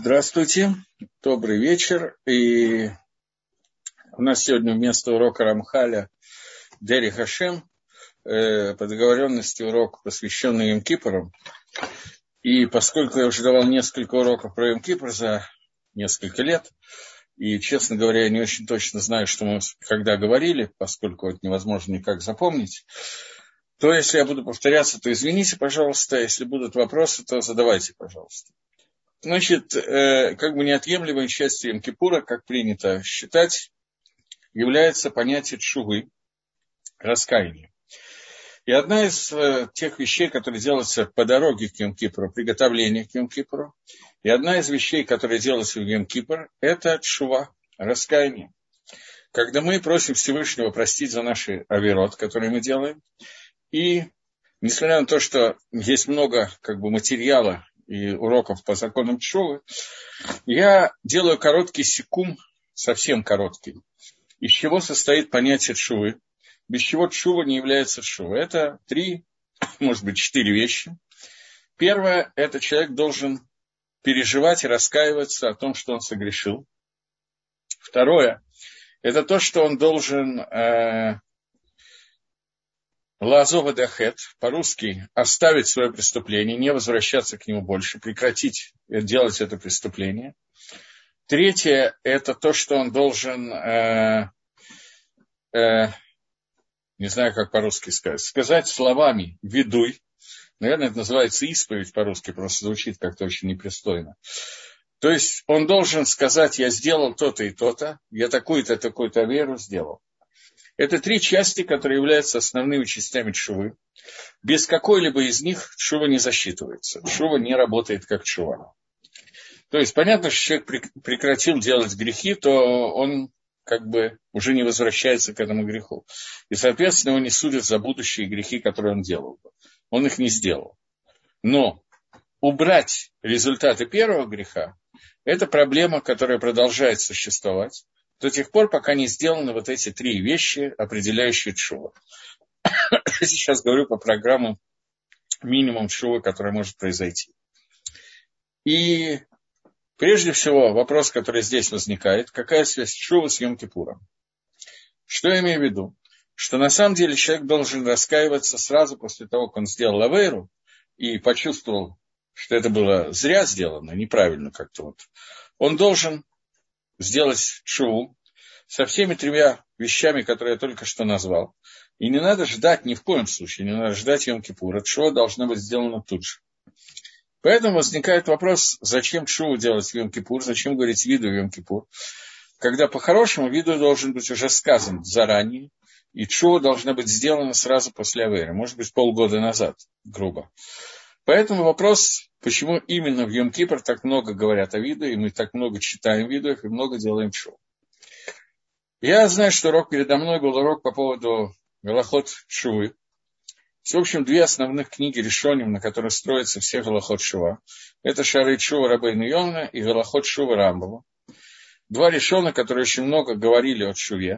Здравствуйте, добрый вечер. И у нас сегодня вместо урока Рамхаля Дери Хашем по договоренности урок, посвященный Йом-Кипру. И поскольку я уже давал несколько уроков про Йом-Кипр за несколько лет, и, честно говоря, я не очень точно знаю, что мы когда говорили, поскольку это невозможно никак запомнить, то если я буду повторяться, то извините, пожалуйста. Если будут вопросы, то задавайте, пожалуйста. Значит, как бы неотъемлемой частью Йом-Кипура, как принято считать, является понятие тшувы, раскаяния. И одна из тех вещей, которые делаются по дороге к Йом-Кипуру, приготовление к Йом-Кипуру, и одна из вещей, которые делаются в Йом-Кипур, это тшува, раскаяние. Когда мы просим Всевышнего простить за наши авирот, которые мы делаем, и несмотря на то, что есть много материала и уроков по законам тшувы, я делаю короткий секум, совсем короткий, из чего состоит понятие тшувы, без чего тшува не является тшувой. Это 3, может быть, 4 вещи. Первое, это человек должен переживать и раскаиваться о том, что он согрешил. Второе, это то, что он должен лаазова дахет, по-русски, оставить свое преступление, не возвращаться к нему больше, прекратить делать это преступление. Третье, это то, что он должен, не знаю, как по-русски сказать словами «ведуй». Наверное, это называется исповедь по-русски, просто звучит как-то очень непристойно. То есть он должен сказать: я сделал то-то и то-то, я такую-то, такую-то веру сделал. Это 3 части, которые являются основными частями тшувы. Без какой-либо из них тшува не засчитывается. Тшува не работает как тшува. То есть понятно, что человек прекратил делать грехи, то он уже не возвращается к этому греху. И, соответственно, его не судят за будущие грехи, которые он делал бы. Он их не сделал. Но убрать результаты первого греха – это проблема, которая продолжает существовать до тех пор, пока не сделаны вот эти 3 вещи, определяющие тшуву. Сейчас говорю по программам минимум тшувы, которая может произойти. И прежде всего вопрос, который здесь возникает: какая связь тшувы с Йом-Кипуром? Что я имею в виду? Что на самом деле человек должен раскаиваться сразу после того, как он сделал авейру и почувствовал, что это было зря сделано, неправильно как-то. Он должен сделать тшуву со всеми 3 вещами, которые я только что назвал. И не надо ждать, ни в коем случае, не надо ждать Йом-Кипура. Тшува должна быть сделана тут же. Поэтому возникает вопрос, зачем тшуву делать в Йом-Кипур, зачем говорить виду в Йом-Кипур, когда по-хорошему виду должен быть уже сказан заранее, и тшува должна быть сделана сразу после авейры, может быть, полгода назад, грубо. Поэтому вопрос, почему именно в Йом-Кипр так много говорят о виду, и мы так много читаем видов, и много делаем тшуву. Я знаю, что урок передо мной был урок по поводу галахот тшувы. В общем, 2 основных книги решоним, на которых строятся все галахот тшува. Это Шаарей тшува Рабейну Йона и галахот тшува Рамбама. 2 решона, которые очень много говорили о тшуве.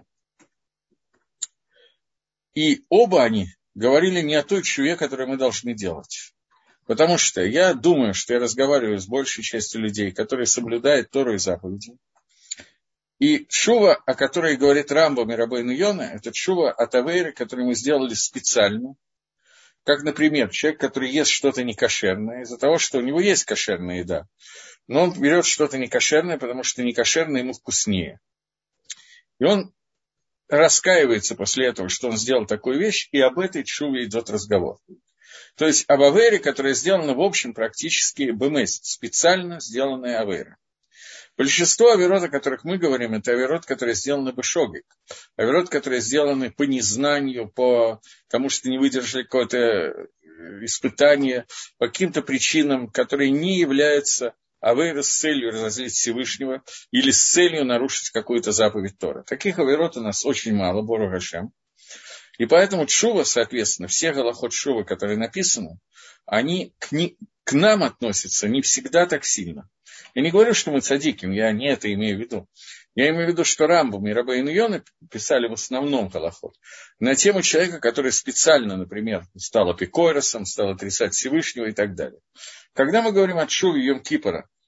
И оба они говорили не о той тшуве, которую мы должны делать. Потому что я думаю, что я разговариваю с большей частью людей, которые соблюдают Тору и заповеди. И тшува, о которой говорит Рамбам и Рабейну Йона, это тшува от авейры, которую мы сделали специально. Как, например, человек, который ест что-то некошерное, из-за того, что у него есть кошерная еда, но он берет что-то некошерное, потому что некошерное ему вкуснее. И он раскаивается после этого, что он сделал такую вещь, и об этой тшуве идет разговор. То есть об авейре, которая сделана, в общем, практически бэмэс, специально сделанная авейра. Большинство авейрот, о которых мы говорим, это авейрот, которые сделаны бешогик. Авейрот, которые сделаны по незнанию, потому что не выдержали какое-то испытание, по каким-то причинам, которые не являются авейрой с целью разозлить Всевышнего или с целью нарушить какую-то заповедь Тора. Таких авейрот у нас очень мало, Борух Ашем. И поэтому тшува, соответственно, все галахот тшувы, которые написаны, они к нам относятся не всегда так сильно. Я не говорю, что мы цадиким, я не это имею в виду. Я имею в виду, что Рамбам и Рабейну Йона писали в основном галахот на тему человека, который специально, например, стал апикойросом, стал отрицать Всевышнего и так далее. Когда мы говорим о тшуве Йом-Кипора,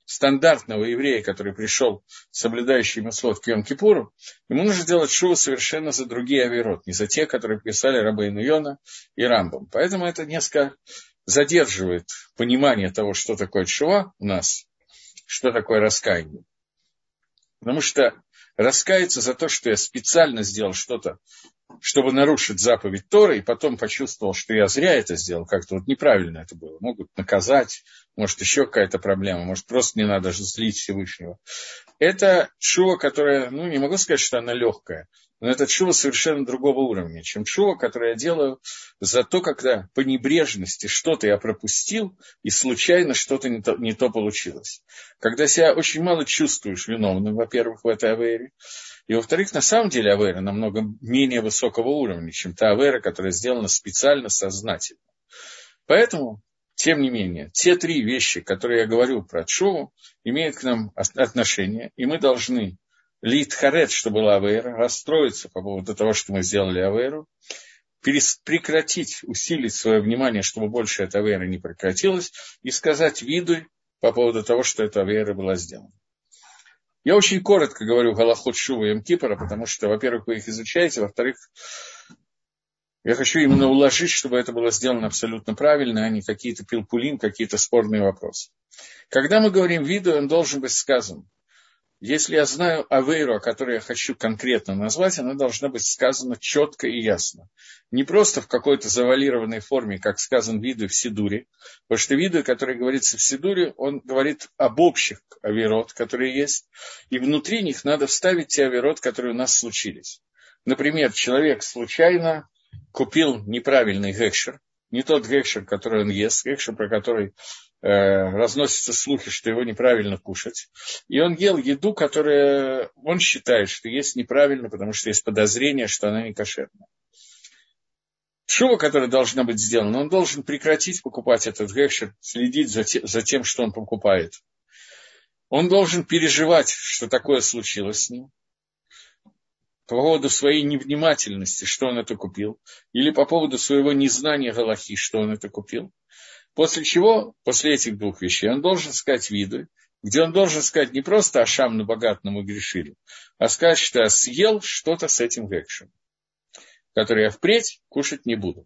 стандартного еврея, который пришел, соблюдающий мицвот к Йом-Кипуру, ему нужно делать шуву совершенно за другие авейрот, не за те, которые писали Рабейну Йона и Рамбам. Поэтому это несколько задерживает понимание того, что такое шува у нас, что такое раскаяние. Потому что раскаяться за то, что я специально сделал что-то, чтобы нарушить заповедь Торы, и потом почувствовал, что я зря это сделал, как-то вот неправильно это было. Могут наказать, может, еще какая-то проблема, может, просто не надо же злить Всевышнего. Это шува, которая, не могу сказать, что она легкая, но это шува совершенно другого уровня, чем шува, которую я делаю за то, когда по небрежности что-то я пропустил, и случайно что-то не то получилось. Когда себя очень мало чувствуешь виновным, во-первых, в этой авейре, и, во-вторых, на самом деле авейра намного менее высокого уровня, чем та авейра, которая сделана специально, сознательно. Поэтому, тем не менее, те три вещи, которые я говорю про тшуву, имеют к нам отношение, и мы должны литхарет, что была авейра, расстроиться по поводу того, что мы сделали авейру, прекратить, усилить свое внимание, чтобы больше эта авейра не прекратилась, и сказать виду по поводу того, что эта авейра была сделана. Я очень коротко говорю галахот шува и Йом-Кипура, потому что, во-первых, вы их изучаете, во-вторых, я хочу именно уложить, чтобы это было сделано абсолютно правильно, а не какие-то пилпулим, какие-то спорные вопросы. Когда мы говорим виду, он должен быть сказан. Если я знаю авейру, о которой я хочу конкретно назвать, она должна быть сказана четко и ясно. Не просто в какой-то завуалированной форме, как сказан виду в Сидуре, потому что виду, который говорится в Сидуре, он говорит об общих авейрот, которые есть, и внутри них надо вставить те авейрот, которые у нас случились. Например, человек случайно купил неправильный гекшер, не тот гекшер, который он ест, гекшер, про который разносятся слухи, что его неправильно кушать. И он ел еду, которую он считает, что есть неправильно, потому что есть подозрение, что она не кошерная. Шува, которая должна быть сделана, он должен прекратить покупать этот гекшер, следить за тем, что он покупает. Он должен переживать, что такое случилось с ним, по поводу своей невнимательности, что он это купил, или по поводу своего незнания галахи, что он это купил. После чего, после этих двух вещей, он должен сказать виду, где он должен сказать не просто «Ашам на богатном мы грешили», а сказать, что я съел что-то с этим гекшем, который я впредь кушать не буду.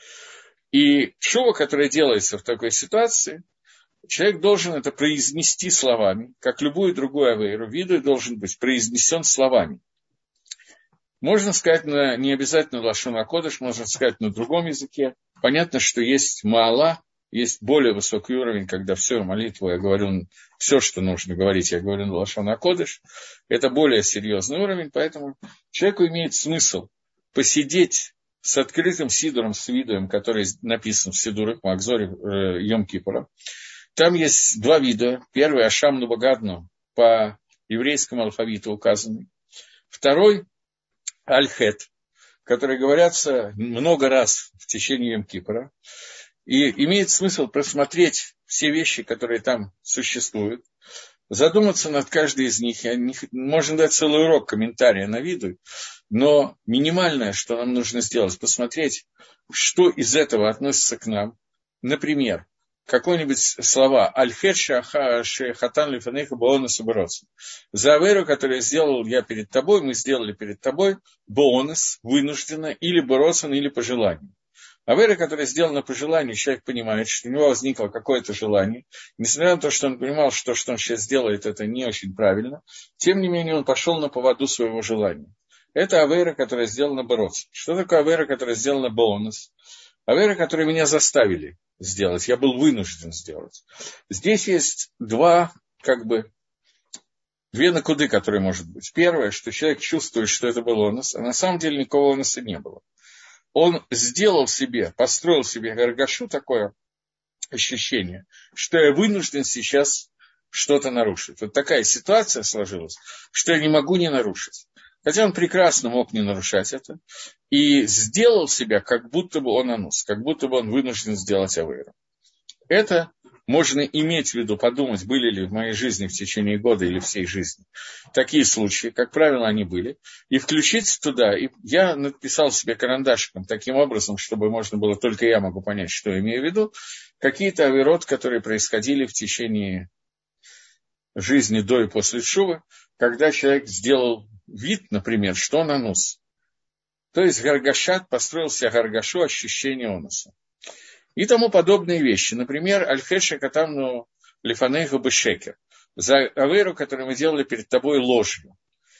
И шува, которая делается в такой ситуации, человек должен это произнести словами, как любую другую авейру, виду должен быть произнесен словами. Можно сказать не обязательно лашон а-кодеш, можно сказать на другом языке. Понятно, что есть маала, есть более высокий уровень, когда всю молитву я говорю, все, что нужно говорить, я говорю на лашон а-кодеш. Это более серьезный уровень, поэтому человеку имеет смысл посидеть с открытым сидуром, с видуем, который написан в сидурах, Махзоре, Йом-Кипура. Там есть два вида. Первый – Ашам Нубагадну, по еврейскому алфавиту указанный. Второй – Аль-Хет, которые говорятся много раз в течение Йом-Кипура. И имеет смысл просмотреть все вещи, которые там существуют, задуматься над каждой из них. Можно дать целый урок комментария на виду, но минимальное, что нам нужно сделать, посмотреть, что из этого относится к нам. Например, какие-нибудь слова «Аль-хет шехатан лифанейха боонес убороться». За авейру, которую сделал я перед тобой, мы сделали перед тобой боонес, вынужденно, или бороться, или по желанию. Авейра, которая сделана по желанию, человек понимает, что у него возникло какое-то желание. Несмотря на то, что он понимал, что он сейчас делает, это не очень правильно, тем не менее он пошел на поводу своего желания. Это авейра, которая сделана бороться. Что такое авейра, которая сделана боонес? Авейра, которую меня заставили сделать, я был вынужден сделать. Здесь есть две накуды, которые может быть. Первое, что человек чувствует, что это был онос, а на самом деле никакого оноса не было. Он сделал себе, построил себе гаргашу, такое ощущение, что я вынужден сейчас что-то нарушить. Вот такая ситуация сложилась, что я не могу не нарушить. Хотя он прекрасно мог не нарушать это. И сделал себя, как будто бы он анус, как будто бы он вынужден сделать авейру. Это можно иметь в виду, подумать, были ли в моей жизни в течение года или всей жизни такие случаи, как правило, они были, и включить туда. И я написал себе карандашиком таким образом, чтобы можно было, только я могу понять, что я имею в виду, какие-то авейрот, которые происходили в течение жизни до и после шувы, когда человек сделал вид, например, что он анус. То есть гаргашат построил себе гаргашу, ощущение онуса. И тому подобные вещи. Например, аль-хеша катамну лифанейху бешекер. За авейру, которую мы делали перед тобой ложью.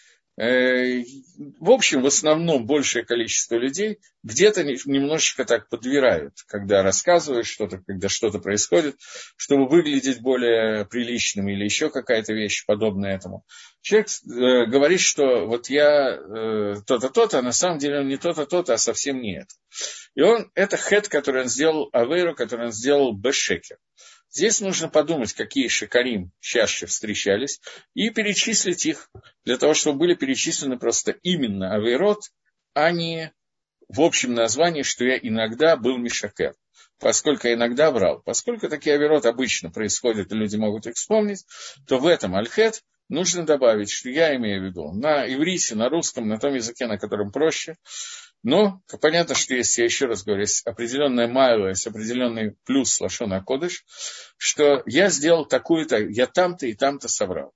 В общем, в основном большее количество людей где-то немножечко так подбирают, когда рассказывают что-то, когда что-то происходит, чтобы выглядеть более приличным или еще какая-то вещь подобная этому. Человек говорит, что вот я то-то, то-то, а на самом деле он не то-то, то-то, а совсем не это. И это хет, который он сделал, авейру, который он сделал бешекер. Здесь нужно подумать, какие шекарим чаще встречались, и перечислить их, для того, чтобы были перечислены просто именно авейрот, а не в общем названии, что я иногда был мишакер, поскольку я иногда врал. Поскольку такие авейрот обычно происходят, и люди могут их вспомнить, то в этом альхет нужно добавить, что я имею в виду на иврите, на русском, на том языке, на котором проще. Но понятно, что есть, я еще раз говорю, есть определенная майла, есть определенный плюс лашон а-кодеш, что я сделал такую-то, я там-то и там-то соврал.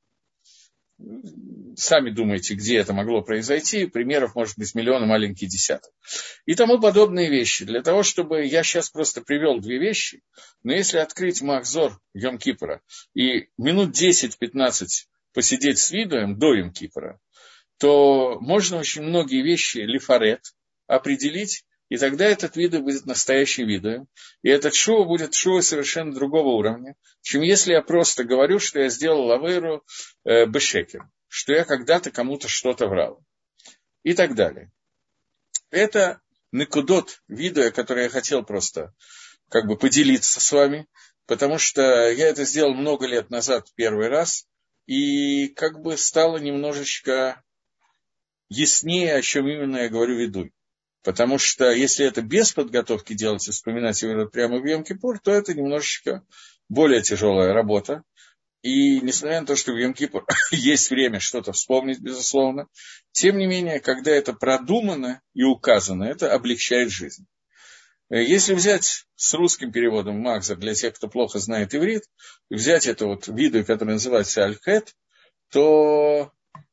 Сами думаете, где это могло произойти, примеров может быть миллион, маленький десяток. И тому подобные вещи. Для того, чтобы я сейчас просто привел две вещи, но если открыть Махзор Йом-Кипура и минут 10-15 посидеть с видуем до Йом-Кипура, то можно очень многие вещи лифарет, определить, и тогда этот виду будет настоящим видом. И этот шува будет шува совершенно другого уровня, чем если я просто говорю, что я сделал авейру бешекер, что я когда-то кому-то что-то врал. И так далее. Это некудот вида, который я хотел просто как бы поделиться с вами, потому что я это сделал много лет назад первый раз, и как бы стало немножечко яснее, о чем именно я говорю виду. Потому что если это без подготовки делать и вспоминать его прямо в Йом-Кипур, то это немножечко более тяжелая работа. И несмотря на то, что в Йом-Кипур есть время что-то вспомнить, безусловно, тем не менее, когда это продумано и указано, это облегчает жизнь. Если взять с русским переводом Махзор, для тех, кто плохо знает иврит, взять это вот виду, который называется аль-хет, то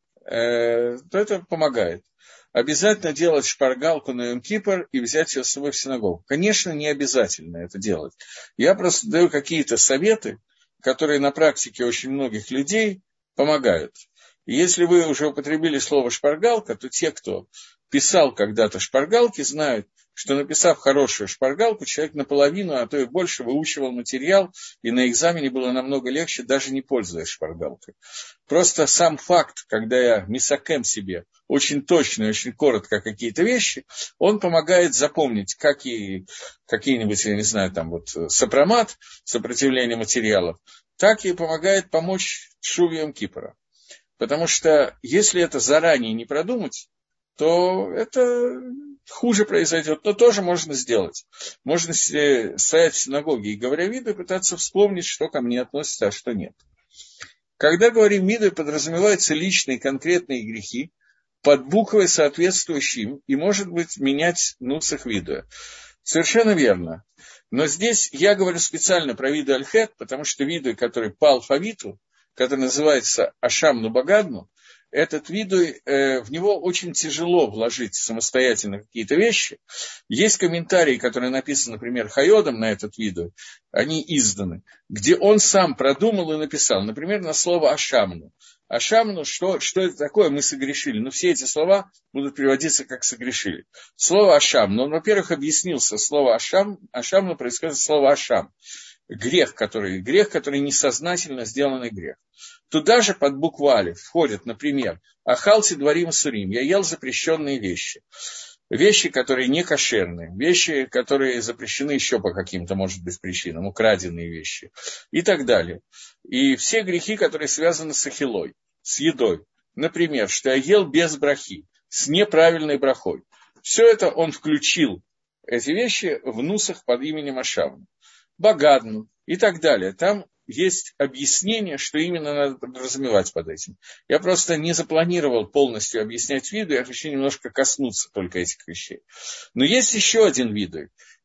это помогает. Обязательно делать шпаргалку на Йом-Кипур и взять ее с собой в синагогу. Конечно, не обязательно это делать. Я просто даю какие-то советы, которые на практике очень многих людей помогают. И если вы уже употребили слово шпаргалка, то те, кто писал когда-то шпаргалки, знают, что написав хорошую шпаргалку, человек наполовину, а то и больше выучивал материал, и на экзамене было намного легче, даже не пользуясь шпаргалкой. Просто сам факт, когда я мисакем себе очень точно и очень коротко какие-то вещи, он помогает запомнить какие-нибудь, я не знаю, там вот сопромат, сопротивление материалов, так и помогает помочь шуве Йом-Кипура. Потому что если это заранее не продумать, то это хуже произойдет, но тоже можно сделать. Можно стоять в синагоге и, говоря виду, пытаться вспомнить, что ко мне относится, а что нет. Когда говорим виду, подразумеваются личные конкретные грехи под буквой, соответствующей им, и, может быть, менять нусах виду. Совершенно верно. Но здесь я говорю специально про виду аль-хет, потому что виду, который по алфавиту, который называется Ашам Нубагадну, этот виду, в него очень тяжело вложить самостоятельно какие-то вещи. Есть комментарии, которые написаны, например, Хайодом на этот виду, они изданы, где он сам продумал и написал, например, на слово «ашамну». «Ашамну», что это такое? Мы согрешили. Но все эти слова будут переводиться как «согрешили». Слово «ашамну», он, во-первых, объяснился, слово «ашамну» происходит от слова «ашам». Грех, который несознательно сделанный грех. Туда же под букву алиф входят, например, ахалти дворим сурим, я ел запрещенные вещи. Вещи, которые не кошерные, вещи, которые запрещены еще по каким-то, может быть, причинам, украденные вещи и так далее. И все грехи, которые связаны с ахилой, с едой. Например, что я ел без брахи, с неправильной брахой. Все это он включил, эти вещи, в нусах под именем Ашавну. Багадну и так далее. Там есть объяснение, что именно надо подразумевать под этим. Я просто не запланировал полностью объяснять виду, я хочу немножко коснуться только этих вещей. Но есть еще один виду,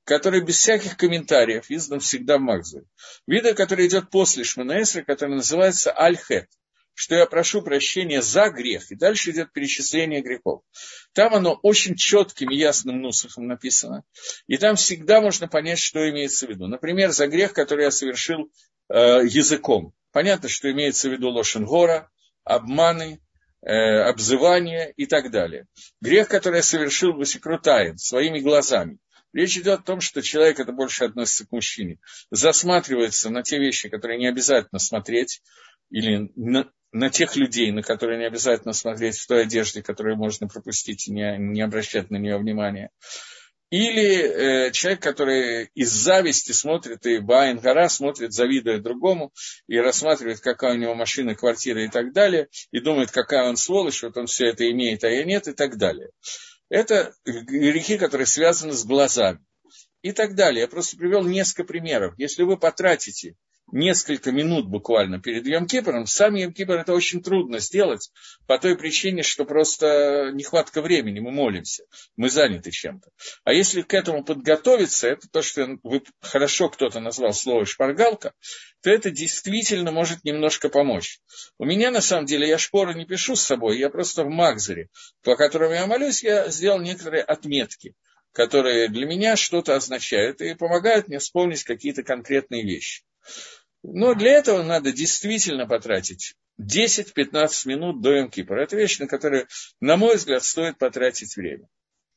который без всяких комментариев издан всегда в Махзоре. Видуй, который идет после Шмона Эсры, который называется Аль-Хет, что я прошу прощения за грех. И дальше идет перечисление грехов. Там оно очень четким и ясным нусахом написано. И там всегда можно понять, что имеется в виду. Например, за грех, который я совершил языком. Понятно, что имеется в виду лошен гора, обманы, обзывание и так далее. Грех, который я совершил васикрутаем, своими глазами. Речь идет о том, что человек, это больше относится к мужчине, засматривается на те вещи, которые не обязательно смотреть, или на тех людей, на которые не обязательно смотреть в той одежде, которую можно пропустить и не обращать на нее внимания. Или человек, который из зависти смотрит, и Баин Гара смотрит, завидуя другому, и рассматривает, какая у него машина, квартира и так далее, и думает, какая он сволочь, вот он все это имеет, а я нет, и так далее. Это грехи, которые связаны с глазами. И так далее. Я просто привел несколько примеров. Если вы потратите несколько минут буквально перед Йом-Кипром, сам Йом-Кипр это очень трудно сделать по той причине, что просто нехватка времени, мы молимся, мы заняты чем-то. А если к этому подготовиться, это то, что вы хорошо кто-то назвал слово шпаргалка, то это действительно может немножко помочь. У меня, на самом деле, я шпоры не пишу с собой, я просто в Махзоре, по которому я молюсь, я сделал некоторые отметки, которые для меня что-то означают и помогают мне вспомнить какие-то конкретные вещи. Но для этого надо действительно потратить 10-15 минут до Йом-Кипра. Это вещь, на которую, на мой взгляд, стоит потратить время.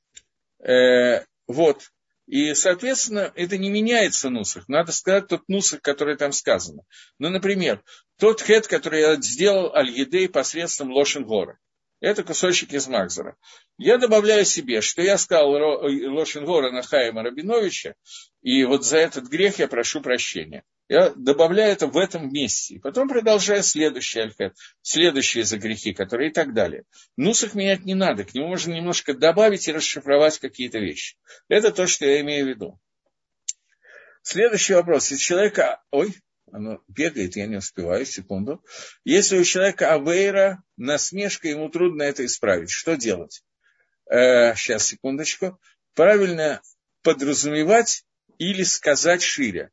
Вот. И, соответственно, это не меняется нусах. Надо сказать тот нусах, который там сказано. Ну, например, тот хет, который я сделал аль-Едей посредством лошен гора. Это кусочек из Махзора. Я добавляю себе, что я сказал лошен гора на Хаима Рабиновича, и вот за этот грех я прошу прощения. Я добавляю это в этом месте. И потом продолжаю следующий альфет, следующие за грехи, которые и так далее. Нусах менять не надо, к нему можно немножко добавить и расшифровать какие-то вещи. Это то, что я имею в виду. Следующий вопрос. Если человека... Ой, оно бегает, я не успеваю, секунду. Если у человека авейра, насмешка, ему трудно это исправить. Что делать? Сейчас, секундочку. Правильно подразумевать или сказать шире.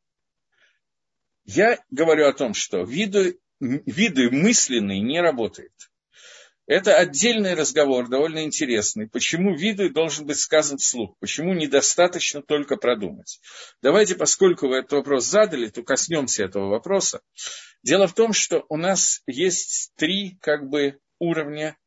Я говорю о том, что виды мысленные не работают. Это отдельный разговор, довольно интересный. Почему виду должен быть сказан вслух? Почему недостаточно только продумать? Давайте, поскольку вы этот вопрос задали, то коснемся этого вопроса. Дело в том, что у нас есть три уровня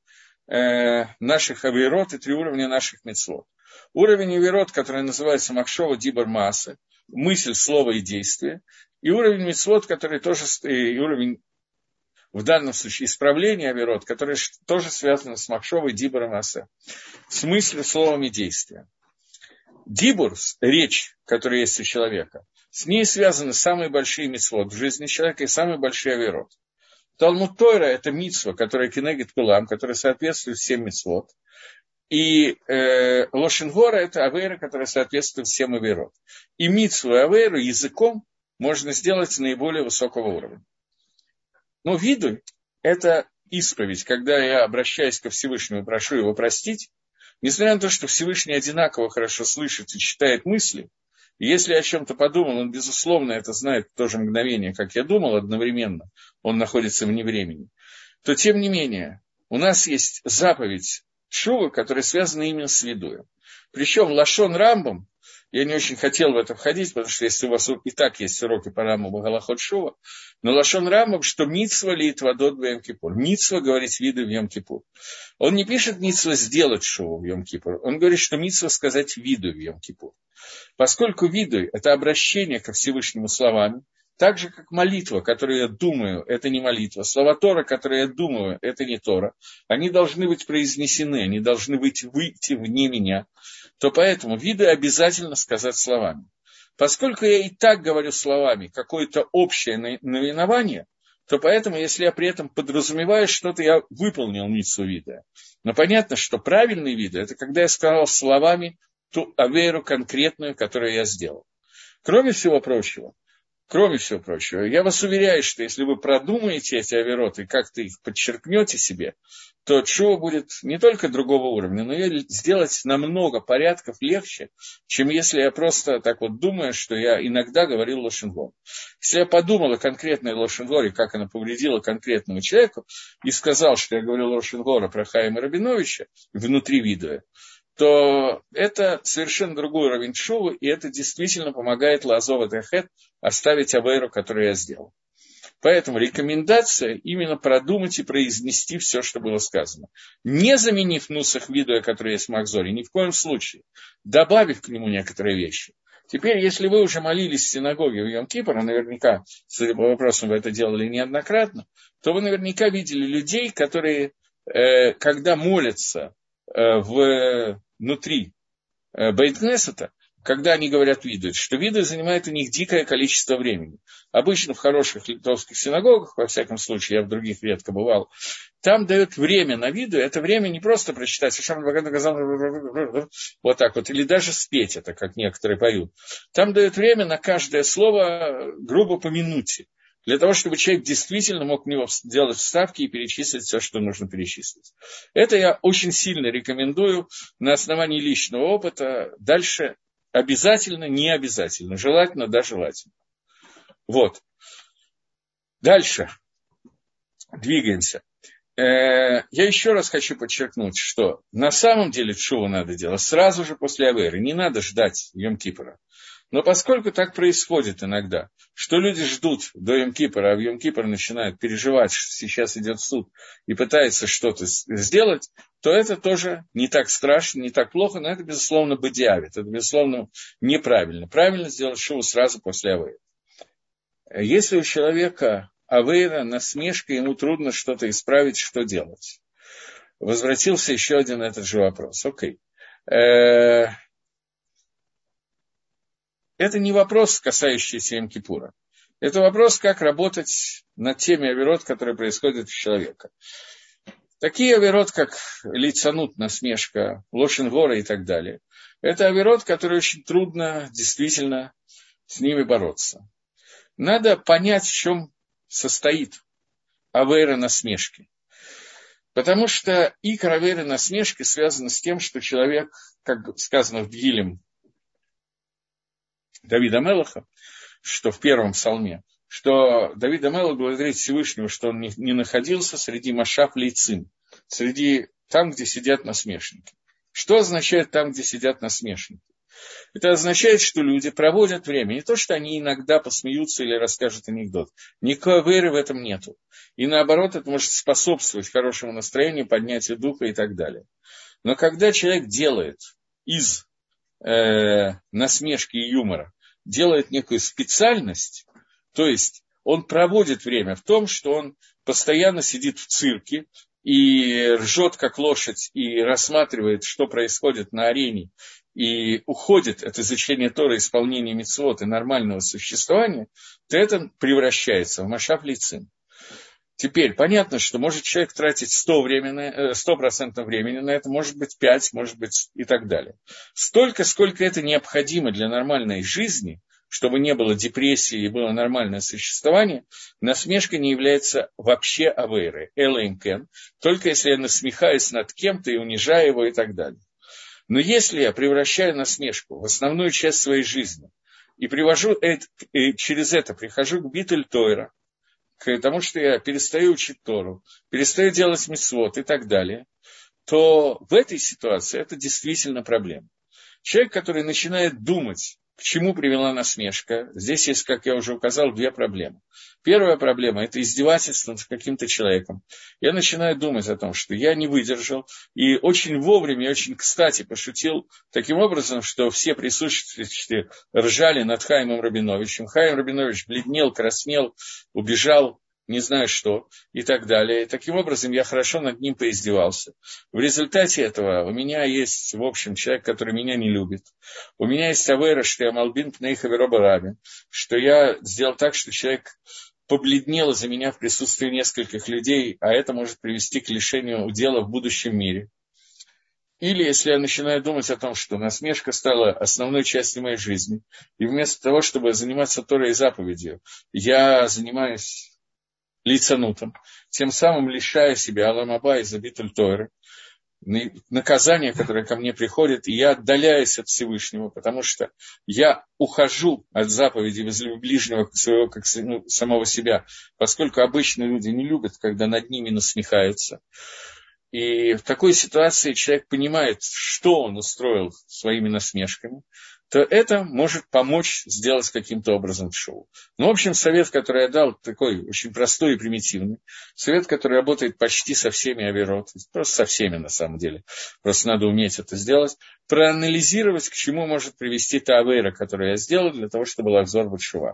наших авейрот и три уровня наших мицвот. Уровень авейрот, который называется Махшова Дибар Маасе, мысль, слово и действие. И уровень мицвот, который тоже, и уровень, в данном случае, исправления авейрот, который тоже связан с Махшовой Дибаром Асе, с мыслью, словом и действием. Дибур, речь, которая есть у человека, с ней связаны самые большие мицвот в жизни человека и самые большие авейрот. Талмуд Тойра – это мицва, которая кенегет кулам, которая соответствует всем мицвот. И лошен гора – это авейра, которая соответствует всем авейрот. И мицву и авейру языком можно сделать с наиболее высокого уровня. Но виду – это исповедь, когда я обращаюсь ко Всевышнему и прошу его простить, несмотря на то, что Всевышний одинаково хорошо слышит и читает мысли, и если я о чем-то подумал, он, безусловно, это знает в то же мгновение, как я думал, одновременно, он находится вне времени, то, тем не менее, у нас есть заповедь Шува, которая связана именно с видуем. Причем лашон Рамбам, я не очень хотел в это входить, потому что если у вас и так есть уроки по Рамбаму Галахот Шува, но лашон Рамбам, что мицва лит вадот в Йом-Кипур. Мицва говорить виду в Йом-Кипур. Он не пишет мицва сделать шуву в Йом-Кипур, он говорит, что мицва сказать виду в Йом-Кипур. Поскольку виду – это обращение ко Всевышнему словами, так же, как молитва, которую я думаю, это не молитва. Слова Тора, которые я думаю, это не Тора. Они должны быть произнесены, они должны выйти вне меня. То поэтому виду обязательно сказать словами. Поскольку я и так говорю словами какое-то общее наименование, то поэтому, если я при этом подразумеваю что-то, я выполнил мицву вида. Но понятно, что правильный вид – это когда я сказал словами ту авейру конкретную, которую я сделал. Кроме всего прочего, Кроме всего прочего, я вас уверяю, что если вы продумаете эти авироты и как-то их подчеркнете себе, то тшува будет не только другого уровня, но и сделать намного порядков легче, чем если я просто так вот думаю, что я иногда говорил лошен вора. Если я подумал о конкретной лошен воре, как она повредила конкретному человеку, и сказал, что я говорил лошен вора про Хаима Рабиновича, внутри видео, то это совершенно другой уровень тшувы, и это действительно помогает лазов эт эхет оставить авейру, которую я сделал. Поэтому рекомендация именно продумать и произнести все, что было сказано. Не заменив нусах видео, который есть в Махзоре, ни в коем случае, добавив к нему некоторые вещи. Теперь, если вы уже молились в синагоге в Йом-Кипр, а наверняка, судя по вопросам, вы это делали неоднократно, то вы наверняка видели людей, которые, когда молятся внутри Бейт-Кнессета, когда они говорят виду, что виду занимает у них дикое количество времени. Обычно в хороших литовских синагогах, во всяком случае, я в других редко бывал, там дают время на виду, это время не просто прочитать, вот так вот, или даже спеть это, как некоторые поют. Там дают время на каждое слово грубо по минуте, для того, чтобы человек действительно мог в него делать вставки и перечислить все, что нужно перечислить. Это я очень сильно рекомендую на основании личного опыта. Дальше обязательно, не обязательно, желательно, да, желательно. Вот. Дальше. Двигаемся. Я еще раз хочу подчеркнуть, что на самом деле тшуву надо делать сразу же после авейры. Не надо ждать Йом-Кипра. Но поскольку так происходит иногда, что люди ждут до Йом-Кипра, а в Йом-Кипр начинают переживать, что сейчас идет суд, и пытаются что-то сделать, то это тоже не так страшно, не так плохо, но это, безусловно, бадиавит, это, безусловно, неправильно. Правильно сделать шуву сразу после авейры. Если у человека авейра, насмешка, ему трудно что-то исправить, что делать? Возвратился еще один этот же вопрос. Окей. Это не вопрос, касающийся Йом-Кипура. Это вопрос, как работать над теми авирот, которые происходят у человека. Такие авирот, как лицанут, насмешка, лошен вора и так далее, это авирот, которые очень трудно действительно с ними бороться. Надо понять, в чем состоит авейра насмешки. Потому что икор авейра насмешки связан с тем, что человек, как сказано в Дгилем Давида Мелаха, что в первом псалме, что Давид Амелах благодарит Всевышнего, что он не находился среди машав лейцим, среди там, где сидят насмешники. Что означает там, где сидят насмешники? Это означает, что люди проводят время. Не то, что они иногда посмеются или расскажут анекдот. Никакой веры в этом нету. И наоборот, это может способствовать хорошему настроению, поднятию духа и так далее. Но когда человек делает из насмешки и юмора, делает некую специальность, то есть он проводит время в том, что он постоянно сидит в цирке и ржет как лошадь и рассматривает, что происходит на арене, и уходит от изучения Торы, исполнения мицвот и нормального существования, то это превращается в машав лейцим. Теперь понятно, что может человек тратить 100% времени на это, может быть 5, может быть и так далее. Столько, сколько это необходимо для нормальной жизни, чтобы не было депрессии и было нормальное существование, насмешка не является вообще авейрой, элэймкен, только если я насмехаюсь над кем-то и унижаю его и так далее. Но если я превращаю насмешку в основную часть своей жизни и через это прихожу к битуль Тойра, к тому, что я перестаю учить Тору, перестаю делать мицвот и так далее, то в этой ситуации это действительно проблема. Человек, который начинает думать, к чему привела насмешка, здесь есть, как я уже указал, две проблемы. Первая проблема – это издевательство над каким-то человеком. Я начинаю думать о том, что я не выдержал, и очень вовремя, и очень кстати пошутил таким образом, что все присутствующие ржали над Хаимом Рабиновичем. Хаим Рабинович бледнел, краснел, убежал, не знаю что, и так далее. И таким образом я хорошо над ним поиздевался. В результате этого у меня есть, в общем, человек, который меня не любит. У меня есть авейра, что я малбин пнейха вероба рабин, что я сделал так, что человек побледнел за меня в присутствии нескольких людей, а это может привести к лишению удела в будущем мире. Или если я начинаю думать о том, что насмешка стала основной частью моей жизни, и вместо того, чтобы заниматься Торой и заповедью, я занимаюсь лицанутом, тем самым лишая себя Алам Аба и Забитуль Торы, наказание, которое ко мне приходит, и я отдаляюсь от Всевышнего, потому что я ухожу от заповеди возле ближнего своего, как самого себя, поскольку обычно люди не любят, когда над ними насмехаются. И в такой ситуации человек понимает, что он устроил своими насмешками, то это может помочь сделать каким-то образом шоу. Ну, в общем, совет, который я дал, такой очень простой и примитивный. Совет, который работает почти со всеми авирот, просто со всеми на самом деле. Просто надо уметь это сделать. Проанализировать, к чему может привести та авейра, которую я сделал, для того, чтобы лахзор бетшува.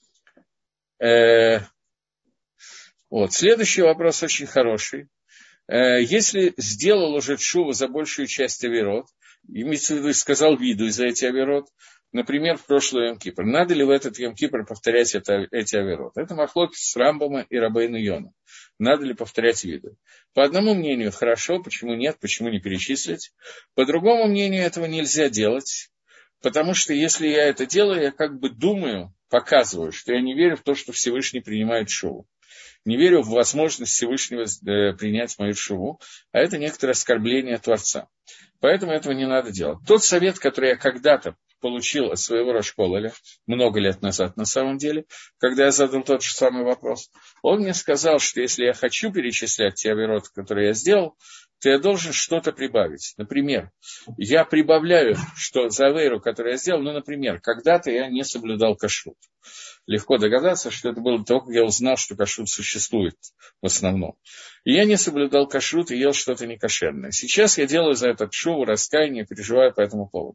Вот. Следующий вопрос очень хороший. Если сделал уже тшуву за большую часть авирот, имеется в виду, сказал виду из-за этих авирот, например, в прошлый Йом-Кипр, надо ли в этот Йом-Кипр повторять эти авирот? Это махлокис с Рамбама и Рабейну Йона. Надо ли повторять виду? По одному мнению, хорошо, почему нет, почему не перечислить? По другому мнению, этого нельзя делать, потому что если я это делаю, я как бы думаю, показываю, что я не верю в то, что Всевышний принимает шоу. Не верю в возможность Всевышнего принять мою шуву, а это некоторое оскорбление Творца. Поэтому этого не надо делать. Тот совет, который я когда-то получил от своего Рашкололя, много лет назад на самом деле, когда я задал тот же самый вопрос, он мне сказал, что если я хочу перечислять те авироты, которые я сделал, то я должен что-то прибавить. Например, я прибавляю, что за авейру, которую я сделал, например, когда-то я не соблюдал кашрут. Легко догадаться, что это было до того, как я узнал, что кашрут существует в основном. И я не соблюдал кашрут и ел что-то некошерное. Сейчас я делаю за это тшуву, раскаяние, переживаю по этому поводу.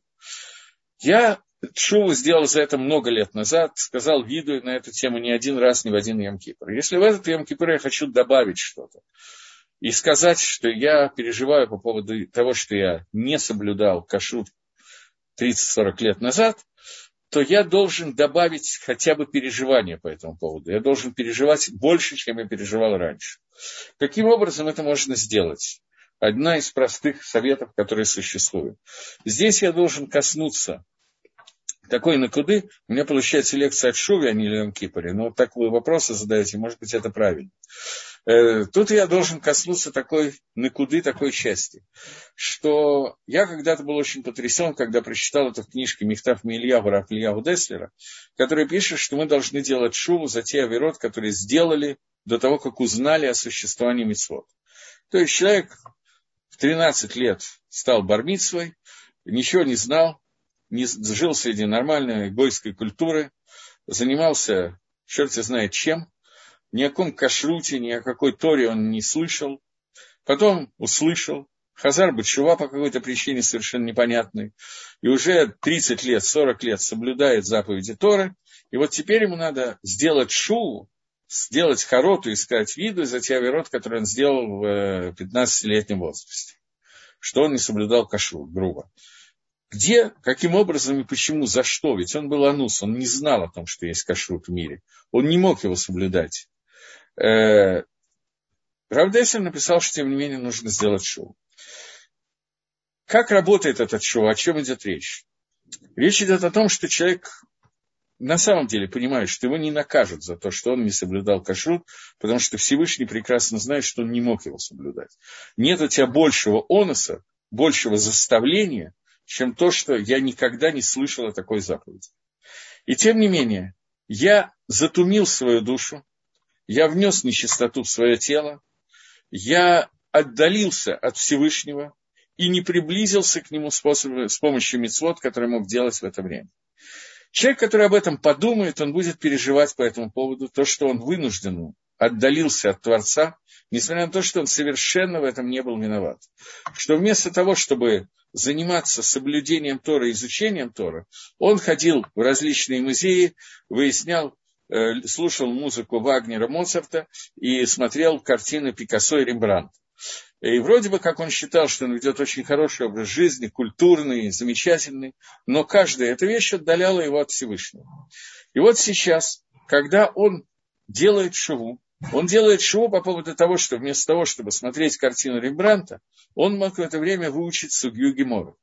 Я тшуву сделал за это много лет назад, сказал виду на эту тему не один раз, ни в один Йом-Кипр. Если в этот Йом-Кипр я хочу добавить что-то и сказать, что я переживаю по поводу того, что я не соблюдал кашрут 30-40 лет назад, то я должен добавить хотя бы переживания по этому поводу. Я должен переживать больше, чем я переживал раньше. Каким образом это можно сделать? Одна из простых советов, которые существуют. Здесь я должен коснуться такой накуды. У меня получается лекция от Шуви, а не Йом-Кипуре. Но вот так вы вопросы задаете, может быть, это правильно. Тут я должен коснуться такой накуды, такой части, что я когда-то был очень потрясен, когда прочитал эту книжку Михтав Мильяву Рав Ильяву Деслера, который пишет, что мы должны делать шуву за те авирот, которые сделали до того, как узнали о существовании мицвот. То есть человек в 13 лет стал бар мицвой, ничего не знал, не жил среди нормальной гойской культуры, занимался черт знает чем, ни о каком кашруте, ни о какой торе он не слышал. Потом услышал. Хазар бетшува по какой-то причине совершенно непонятной. И уже 30 лет, 40 лет соблюдает заповеди Торы. И вот теперь ему надо сделать шуву, сделать хароту и сказать виду за те авирот, которые он сделал в 15-летнем возрасте. Что он не соблюдал кашрут, грубо. Где, каким образом и почему, за что? Ведь он был анус, он не знал о том, что есть кашрут в мире. Он не мог его соблюдать. Рав Деслер написал, что тем не менее нужно сделать шоу. Как работает этот шоу? О чем идет речь? Речь идет о том, что человек на самом деле понимает, что его не накажут за то, что он не соблюдал кашрут, потому что Всевышний прекрасно знает, что он не мог его соблюдать. Нет у тебя большего онуса, большего заставления, чем то, что я никогда не слышал о такой заповеди. И тем не менее, я затумил свою душу, я внес нечистоту в свое тело, я отдалился от Всевышнего и не приблизился к нему с помощью мицвот, который мог делать в это время. Человек, который об этом подумает, он будет переживать по этому поводу, то, что он вынужден отдалился от Творца, несмотря на то, что он совершенно в этом не был виноват. Что вместо того, чтобы заниматься соблюдением Торы, изучением Торы, он ходил в различные музеи, выяснял, слушал музыку Вагнера, Моцарта и смотрел картины Пикассо и Рембрандта. И вроде бы, как он считал, что он ведет очень хороший образ жизни, культурный, замечательный, но каждая эта вещь отдаляла его от Всевышнего. И вот сейчас, когда он делает шуву, Он делает шоу по поводу того, что вместо того, чтобы смотреть картину Рембрандта, он мог в это время выучить Сугью Гемору.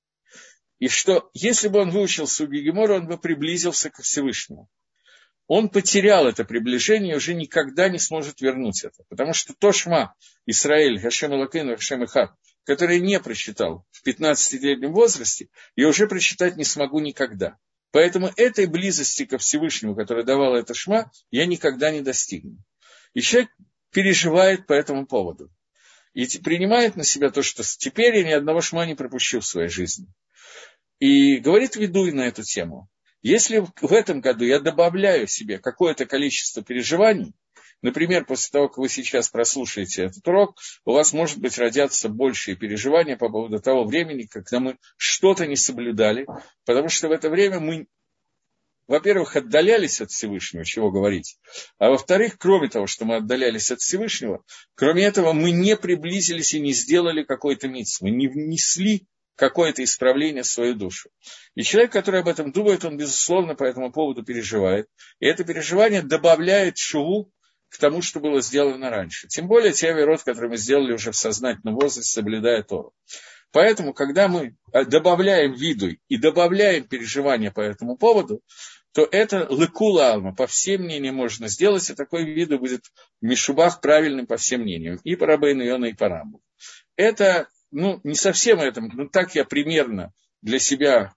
И что, если бы он выучил Сугью Гемору, он бы приблизился ко Всевышнему. Он потерял это приближение и уже никогда не сможет вернуть это. Потому что то Шма, Исраэль, Хашем Элокейну, Хашем Эхад, который не прочитал в 15-летнем возрасте, я уже прочитать не смогу никогда. Поэтому этой близости ко Всевышнему, которая давала это Шма, я никогда не достигну. И человек переживает по этому поводу. И принимает на себя то, что теперь я ни одного Шма не пропущу в своей жизни. И говорит Видуй на эту тему. Если в этом году я добавляю себе какое-то количество переживаний, например, после того, как вы сейчас прослушаете этот урок, у вас, может быть, родятся большие переживания по поводу того времени, когда мы что-то не соблюдали, потому что в это время мы, во-первых, отдалялись от Всевышнего, чего говорить, а во-вторых, кроме того, что мы отдалялись от Всевышнего, кроме этого мы не приблизились и не сделали какой-то мицву, мы не внесли какое-то исправление в свою душу. И человек, который об этом думает, он, безусловно, по этому поводу переживает. И это переживание добавляет шуву к тому, что было сделано раньше. Тем более те авирот, которые мы сделали уже в сознательном возрасте, соблюдая Тору. Поэтому, когда мы добавляем виду и добавляем переживания по этому поводу, то это лыкула алма, по всем мнениям можно сделать, и такой виду будет в мишубах правильным по всем мнениям, и по Рабейну Йона, и по Рамбу. Это не совсем это, но так я примерно для себя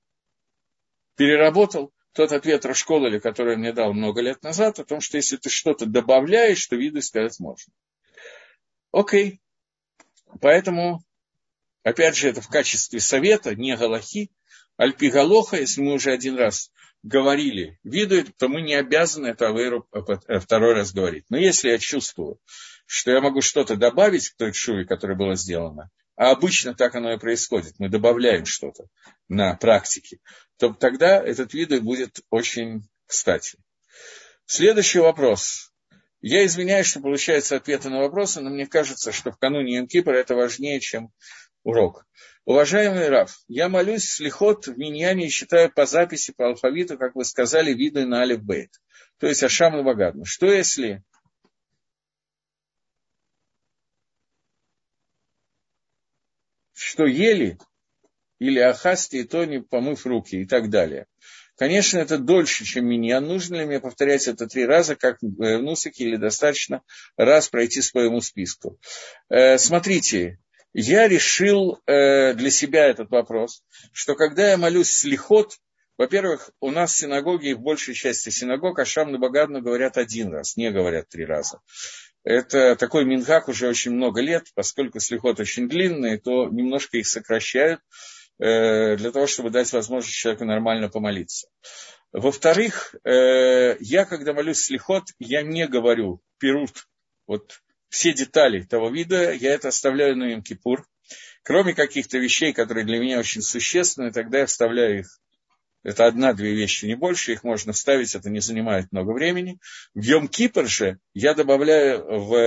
переработал тот ответ Рашкололя, который он мне дал много лет назад, о том, что если ты что-то добавляешь, то виду сказать можно. Окей. Поэтому, опять же, это в качестве совета, не галахи, альпи галоха, если мы уже один раз говорили виду, то мы не обязаны это авейру второй раз говорить. Но если я чувствую, что я могу что-то добавить к той шуве, которая была сделана, а обычно так оно и происходит, мы добавляем что-то на практике, то тогда этот виду будет очень кстати. Следующий вопрос. Я извиняюсь, что получается ответы на вопросы, но мне кажется, что в кануне Йом-Кипра это важнее, чем урок. Уважаемый Рав, я молюсь слихот в миньяне и считаю по записи, по алфавиту, как вы сказали, виду на алиф бейт. То есть Ашам Лагадну. Что если... что ели, или ахасти, и то не помыв руки, и так далее. Конечно, это дольше, чем миньян. Нужно ли мне повторять это 3 раза, как в нусаке, или достаточно раз пройти по своему списку? Смотрите, я решил для себя этот вопрос, что когда я молюсь слихот, во-первых, у нас в синагоге, и в большей части синагог, Ашам Лагадну говорят 1 раз, не говорят 3 раза. Это такой мингак уже очень много лет, поскольку слихот очень длинные, то немножко их сокращают для того, чтобы дать возможность человеку нормально помолиться. Во-вторых, я, когда молюсь слихот, я не говорю пирут, вот все детали того вида, я это оставляю на Йом-Кипур. Кроме каких-то вещей, которые для меня очень существенны, тогда я вставляю их. Это 1-2 вещи, не больше, их можно вставить, это не занимает много времени. В Йом-Кипр же я добавляю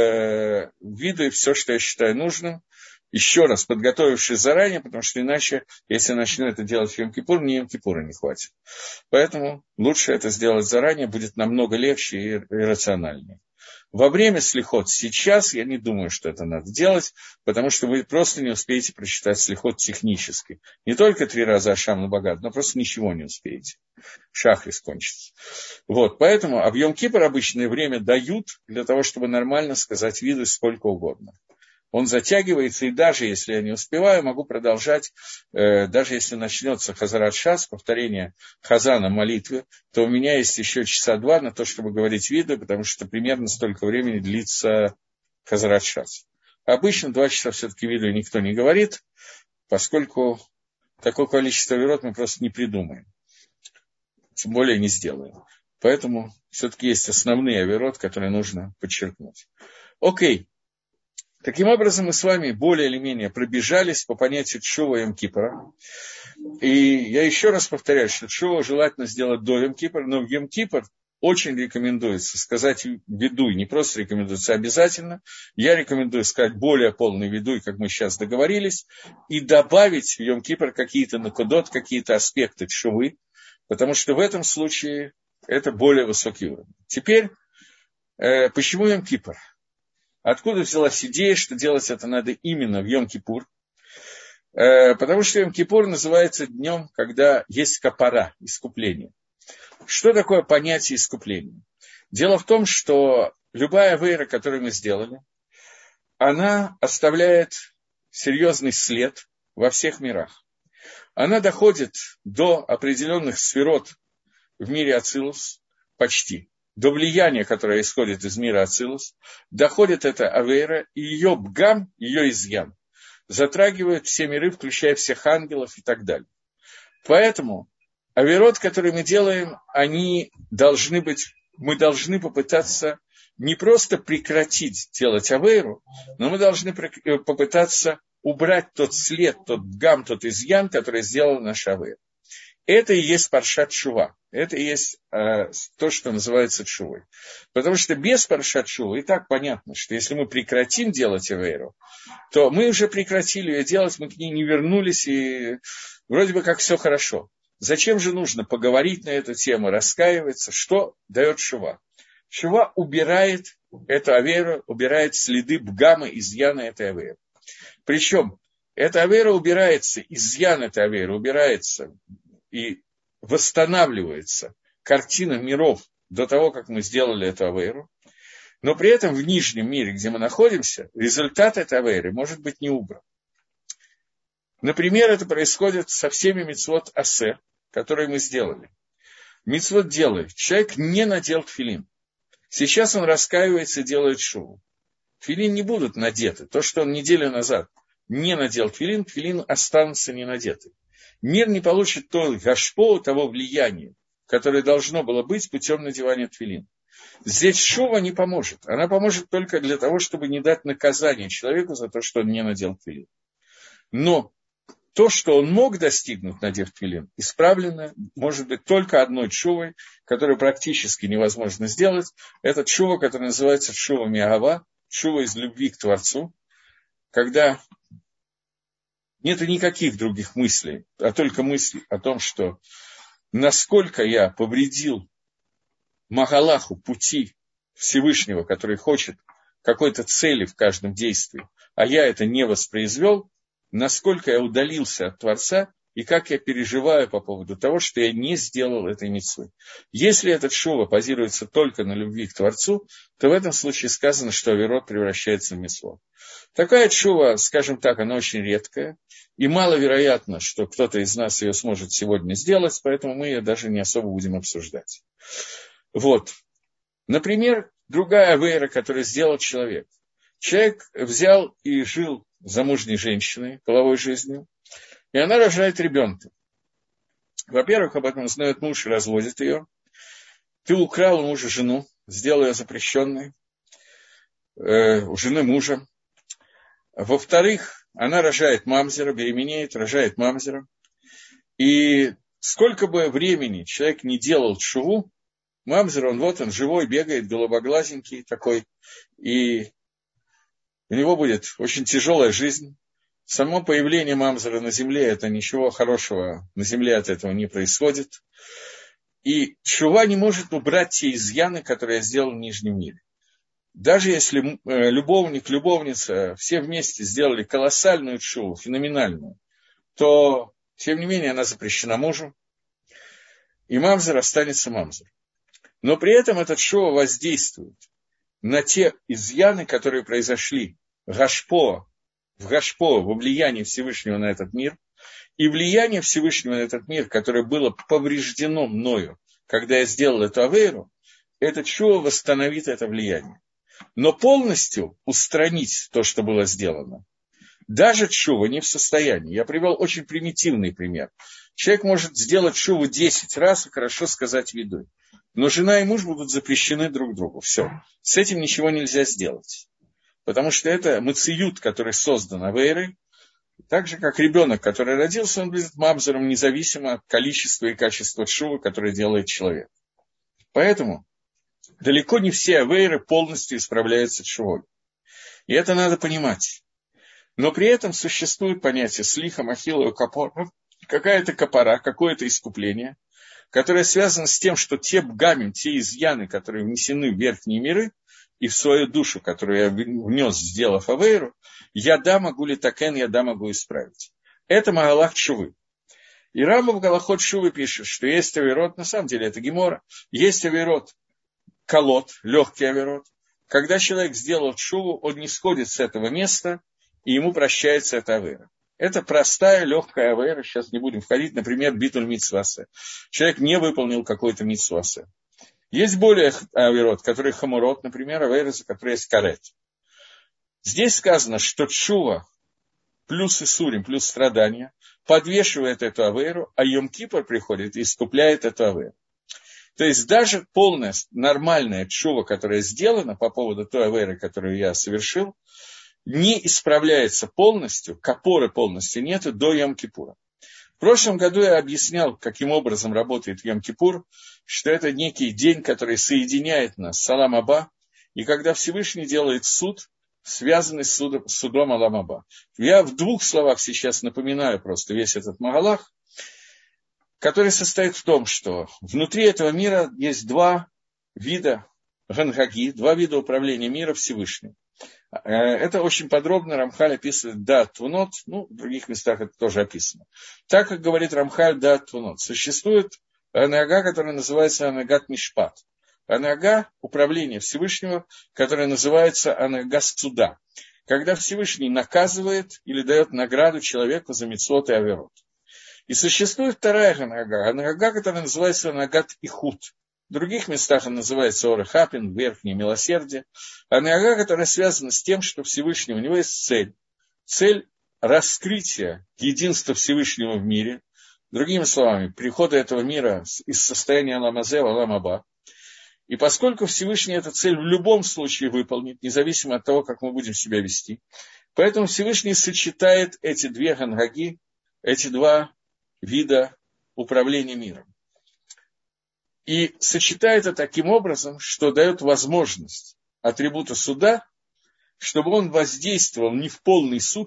в виды все, что я считаю нужным, еще раз подготовившись заранее, потому что иначе, если начну это делать в Йом-Кипур, мне Йом-Кипура не хватит. Поэтому лучше это сделать заранее, будет намного легче и рациональнее. Во время слихот сейчас я не думаю, что это надо делать, потому что вы просто не успеете прочитать слихот технически. Не только 3 раза Ашам Лагадну, но просто ничего не успеете. Шахрис кончится. Вот, поэтому в Йом-Кипр обычное время дают для того, чтобы нормально сказать виду сколько угодно. Он затягивается, и даже если я не успеваю, могу продолжать, даже если начнется Хазарат Шас, повторение Хазана молитвы, то у меня есть еще часа 2 на то, чтобы говорить виду, потому что примерно столько времени длится Хазарат Шас. Обычно 2 часа все-таки виду никто не говорит, поскольку такое количество авирот мы просто не придумаем, тем более не сделаем. Поэтому все-таки есть основные авирот, которые нужно подчеркнуть. Окей. Таким образом, мы с вами более или менее пробежались по понятию тшува Йом-Кипра. И я еще раз повторяю, что тшува желательно сделать до Йом-Кипра, но в Йом-Кипр очень рекомендуется сказать видуй, не просто рекомендуется, а обязательно. Я рекомендую сказать более полный видуй, как мы сейчас договорились, и добавить в Йом-Кипр какие-то накудот, какие-то аспекты тшувы, потому что в этом случае это более высокий уровень. Теперь Почему Йом-Кипур? Откуда взялась идея, что делать это надо именно в Йом-Кипур? Потому что Йом-Кипур называется днем, когда есть капара, искупление. Что такое понятие искупления? Дело в том, что любая авейра, которую мы сделали, она оставляет серьезный след во всех мирах. Она доходит до определенных сферот в мире Ацилус, почти, до влияния, которое исходит из мира Ацилус, доходит эта авейра, и ее бгам, ее изъян, затрагивает все миры, включая всех ангелов и так далее. Поэтому авейрот, которые мы делаем, они должны быть, мы должны попытаться не просто прекратить делать авейру, но мы должны попытаться убрать тот след, тот бгам, тот изъян, который сделал наш авейр. Это и есть паршат Тшува. Это и есть то, что называется Тшувой. Потому что без паршат Тшува и так понятно, что если мы прекратим делать авейру, то мы уже прекратили ее делать, мы к ней не вернулись, и вроде бы как все хорошо. Зачем же нужно поговорить на эту тему, раскаиваться? Что дает Тшува? Тшува убирает эту авейру, убирает следы бгама, изъяна этой авейры. Причем эта авейра убирается, изъян этой авейры убирается и восстанавливается картина миров до того, как мы сделали эту авейру. Но при этом в нижнем мире, где мы находимся, результат этой авейры может быть не убран. Например, это происходит со всеми мицвот асе, которые мы сделали. Мицвот делает. Человек не надел тфилин. Сейчас он раскаивается и делает шуву. Тфилин не будут надеты. То, что он неделю назад не надел тфилин, тфилин останутся не надеты. Мир не получит то гашпо, того влияния, которое должно было быть путем надевания тфилин. Здесь шува не поможет. Она поможет только для того, чтобы не дать наказание человеку за то, что он не надел тфилин. Но то, что он мог достигнуть, надев тфилин, исправлено, может быть, только одной тшувой, которую практически невозможно сделать. Это тшува, которая называется тшува миагава, тшува из любви к Творцу, когда нет никаких других мыслей, а только мысли о том, что насколько я повредил Магалаху, пути Всевышнего, который хочет какой-то цели в каждом действии, а я это не воспроизвел, насколько я удалился от Творца и как я переживаю по поводу того, что я не сделал этой мицвы. Если этот шува базируется только на любви к Творцу, то в этом случае сказано, что авейрот превращается в мицву. Такая шува, скажем так, она очень редкая, и маловероятно, что кто-то из нас ее сможет сегодня сделать, поэтому мы ее даже не особо будем обсуждать. Вот. Например, другая авейра, которую сделал человек. Человек взял и жил с замужней женщиной, половой жизнью, и она рожает ребенка. Во-первых, об этом узнает муж и разводит ее. Ты украл у мужа жену, сделал ее запрещенной, у жены мужа. Во-вторых, она рожает мамзера, беременеет, рожает мамзера. И сколько бы времени человек не делал тшуву, мамзер, он живой, бегает, голубоглазенький такой, и у него будет очень тяжелая жизнь. Само появление мамзера на земле, это ничего хорошего на земле от этого не происходит. И тшува не может убрать те изъяны, которые я сделал в нижнем мире. Даже если любовник, любовница все вместе сделали колоссальную тшуву, феноменальную, то, тем не менее, она запрещена мужу, и мамзер останется мамзер. Но при этом этот тшува воздействует на те изъяны, которые произошли в Гашпо, во влиянии Всевышнего на этот мир, и влияние Всевышнего на этот мир, которое было повреждено мною, когда я сделал эту авейру, этот тшува восстановит это влияние. Но полностью устранить то, что было сделано, даже тшува не в состоянии. Я привел очень примитивный пример. Человек может сделать тшуву 10 раз и хорошо сказать виду. Но жена и муж будут запрещены друг другу. Все. С этим ничего нельзя сделать. Потому что это мациют, который создан авейрой. Так же, как ребенок, который родился, он будет мамзером независимо от количества и качества тшувы, которое делает человек. Поэтому далеко не все авейры полностью исправляются тшувой. И это надо понимать. Но при этом существует понятие слиха, махила и капора. Какая-то капора, какое-то искупление, которое связано с тем, что те бгамим, те изъяны, которые внесены в верхние миры, и в свою душу, которую я внес, сделав авейру, яда могу литакен, яда могу исправить. Это магалах тшувы. И Рамбам в Галахот Шувы пишет, что есть авейрот, на самом деле это Гемора, есть авейрот колот, легкий авейрот. Когда человек сделал шуву, он не сходит с этого места, и ему прощается эта авейра. Это простая, легкая авейра, сейчас не будем входить, например, битуль мицвасе. Человек не выполнил какой-то мицвасе. Есть более авейрот, который хамурот, например, авейра, за которой есть карет. Здесь сказано, что шува плюс исурим, плюс страдания подвешивает эту авейру, а Йом-Кипр приходит и искупляет эту авейру. То есть даже полная, нормальная тшува, которая сделана по поводу той авейры, которую я совершил, не исправляется полностью, капоры полностью нету до Йом-Кипура. В прошлом году я объяснял, каким образом работает Йом-Кипур, что это некий день, который соединяет нас с Алам Аба, и когда Всевышний делает суд, связанный с судом Алам Аба. Я в двух словах сейчас напоминаю просто весь этот магалах, который состоит в том, что внутри этого мира есть два вида гангаги, два вида управления мира Всевышним. Это очень подробно Рамхаль описывает Даат Твунот, в других местах это тоже описано. Так, как говорит Рамхаль Даат Твунот, существует анага, которая называется анагат Мишпат. Анага – управление Всевышнего, которое называется анага суда, когда Всевышний наказывает или дает награду человеку за мицвот и аверот. И существует вторая анага, которая называется анагат Ихут. В других местах она называется Орехапин, верхнее милосердие. Анага, которая связана с тем, что Всевышний, у него есть цель. Цель раскрытия единства Всевышнего в мире. Другими словами, прихода этого мира из состояния Аламазе в Алам-Аба. И поскольку Всевышний эту цель в любом случае выполнит, независимо от того, как мы будем себя вести, поэтому Всевышний сочетает эти две гангаги, эти два вида управления миром. И сочетает это таким образом, что дает возможность атрибуту суда, чтобы он воздействовал не в полный суд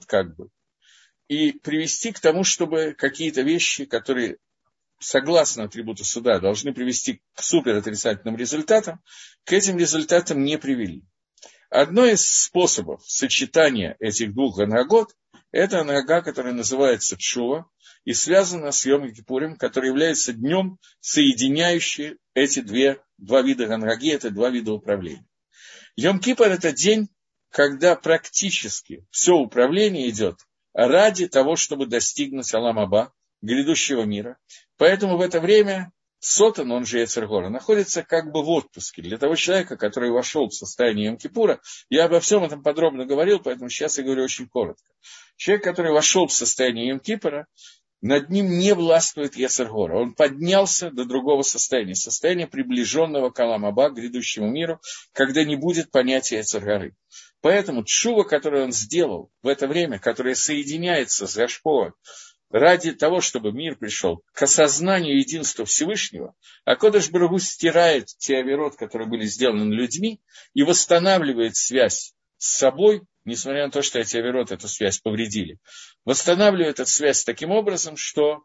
и привести к тому, чтобы какие-то вещи, которые согласно атрибуту суда должны привести к суперотрицательным результатам, к этим результатам не привели. Одно из способов сочетания этих двух ганагот – это анага, которая называется тшува, и связана с Йом-Кипурем, который является днем, соединяющий эти два вида ганаги, это два вида управления. Йом-Кипур – это день, когда практически все управление идет ради того, чтобы достигнуть Алам-Аба, грядущего мира. Поэтому в это время Сотан, он же Йецер Гора, находится в отпуске. Для того человека, который вошел в состояние Йом-Кипура, я обо всем этом подробно говорил, поэтому сейчас я говорю очень коротко. Человек, который вошел в состояние Йом-Кипура, над ним не властвует Йецер Гора. Он поднялся до другого состояния приближенного к Алам-Аба, к грядущему миру, когда не будет понятия Йецер Горы. Поэтому тшува, которую он сделал в это время, которая соединяется с Гашпоа, ради того, чтобы мир пришел к осознанию единства Всевышнего, а Кодеш Барух Ху стирает те авейрот, которые были сделаны людьми, и восстанавливает связь с собой, несмотря на то, что эти авейрот эту связь повредили, восстанавливает эту связь таким образом, что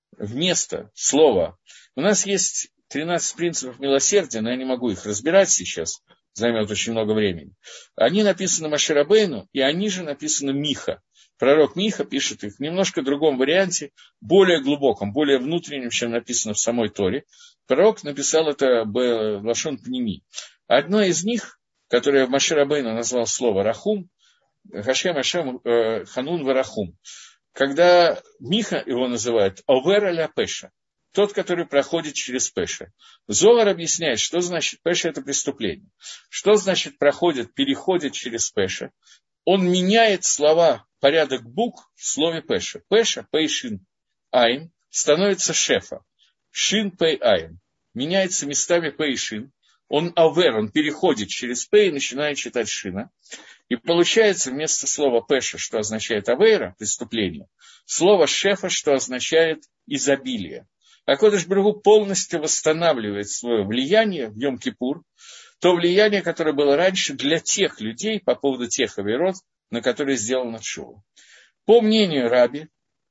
вместо слова... У нас есть 13 принципов милосердия, но я не могу их разбирать сейчас, займет очень много времени. Они написаны Моше Рабейну, и они же написаны Миха. Пророк Миха пишет их в немножко другом варианте, более глубоком, более внутреннем, чем написано в самой Торе. Пророк написал это лашон пними. Одно из них, которое Моше Рабейну назвал слово Рахум, Хашем Ашем Ханун Варахум, когда Миха его называет Овер аля Пеша, тот, который проходит через Пеша. Зоар объясняет, что значит Пеша – это преступление. Что значит проходит, переходит через Пеша. Он меняет слова, порядок букв в слове Пеша. Пеша, Пейшин, Айн, становится Шефа. Шин, Пей, Айн. Меняется местами Пейшин. Он авер, он переходит через Пей и начинает читать Шина. И получается вместо слова Пеша, что означает авейра, преступление, слово Шефа, что означает изобилие. А Кодеш Барух Ху полностью восстанавливает свое влияние в Йом-Кипур, то влияние, которое было раньше для тех людей по поводу тех авейрот, на которые сделано тшува. По мнению Раби,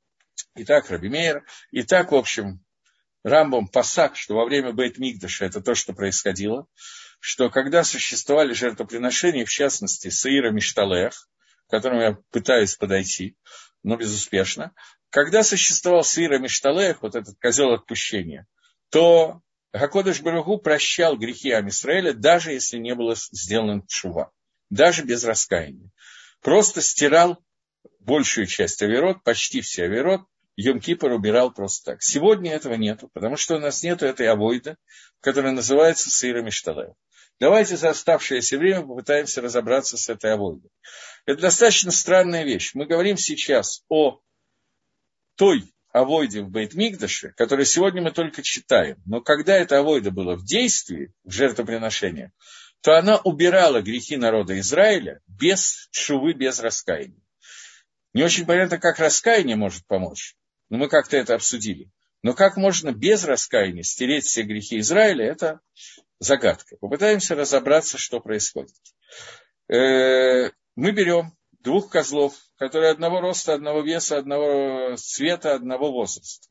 и так Раби Мейер, и так, в общем, Рамбам Пасак, что во время Бейт Микдаша это то, что происходило, что когда существовали жертвоприношения, в частности, Сеира Мишталех, к которому я пытаюсь подойти, но безуспешно, когда существовал Сеира Мишталех, вот этот козел отпущения, то Гакодеш Барух Ху прощал грехи Ам Исраэля, даже если не было сделано тшува, даже без раскаяния. Просто стирал большую часть авирот, почти все авирот, Йом-Кипр убирал просто так. Сегодня этого нету, потому что у нас нету этой авойды, которая называется Сеира Мишталех. Давайте за оставшееся время попытаемся разобраться с этой авойдой. Это достаточно странная вещь. Мы говорим сейчас о той авойде в Бейт-Микдаше, которую сегодня мы только читаем. Но когда эта авойда была в действии, в жертвоприношении, то она убирала грехи народа Израиля без тшувы, без раскаяния. Не очень понятно, как раскаяние может помочь, но мы как-то это обсудили. Но как можно без раскаяния стереть все грехи Израиля, это загадка. Попытаемся разобраться, что происходит. Мы берем двух козлов, которые одного роста, одного веса, одного цвета, одного возраста.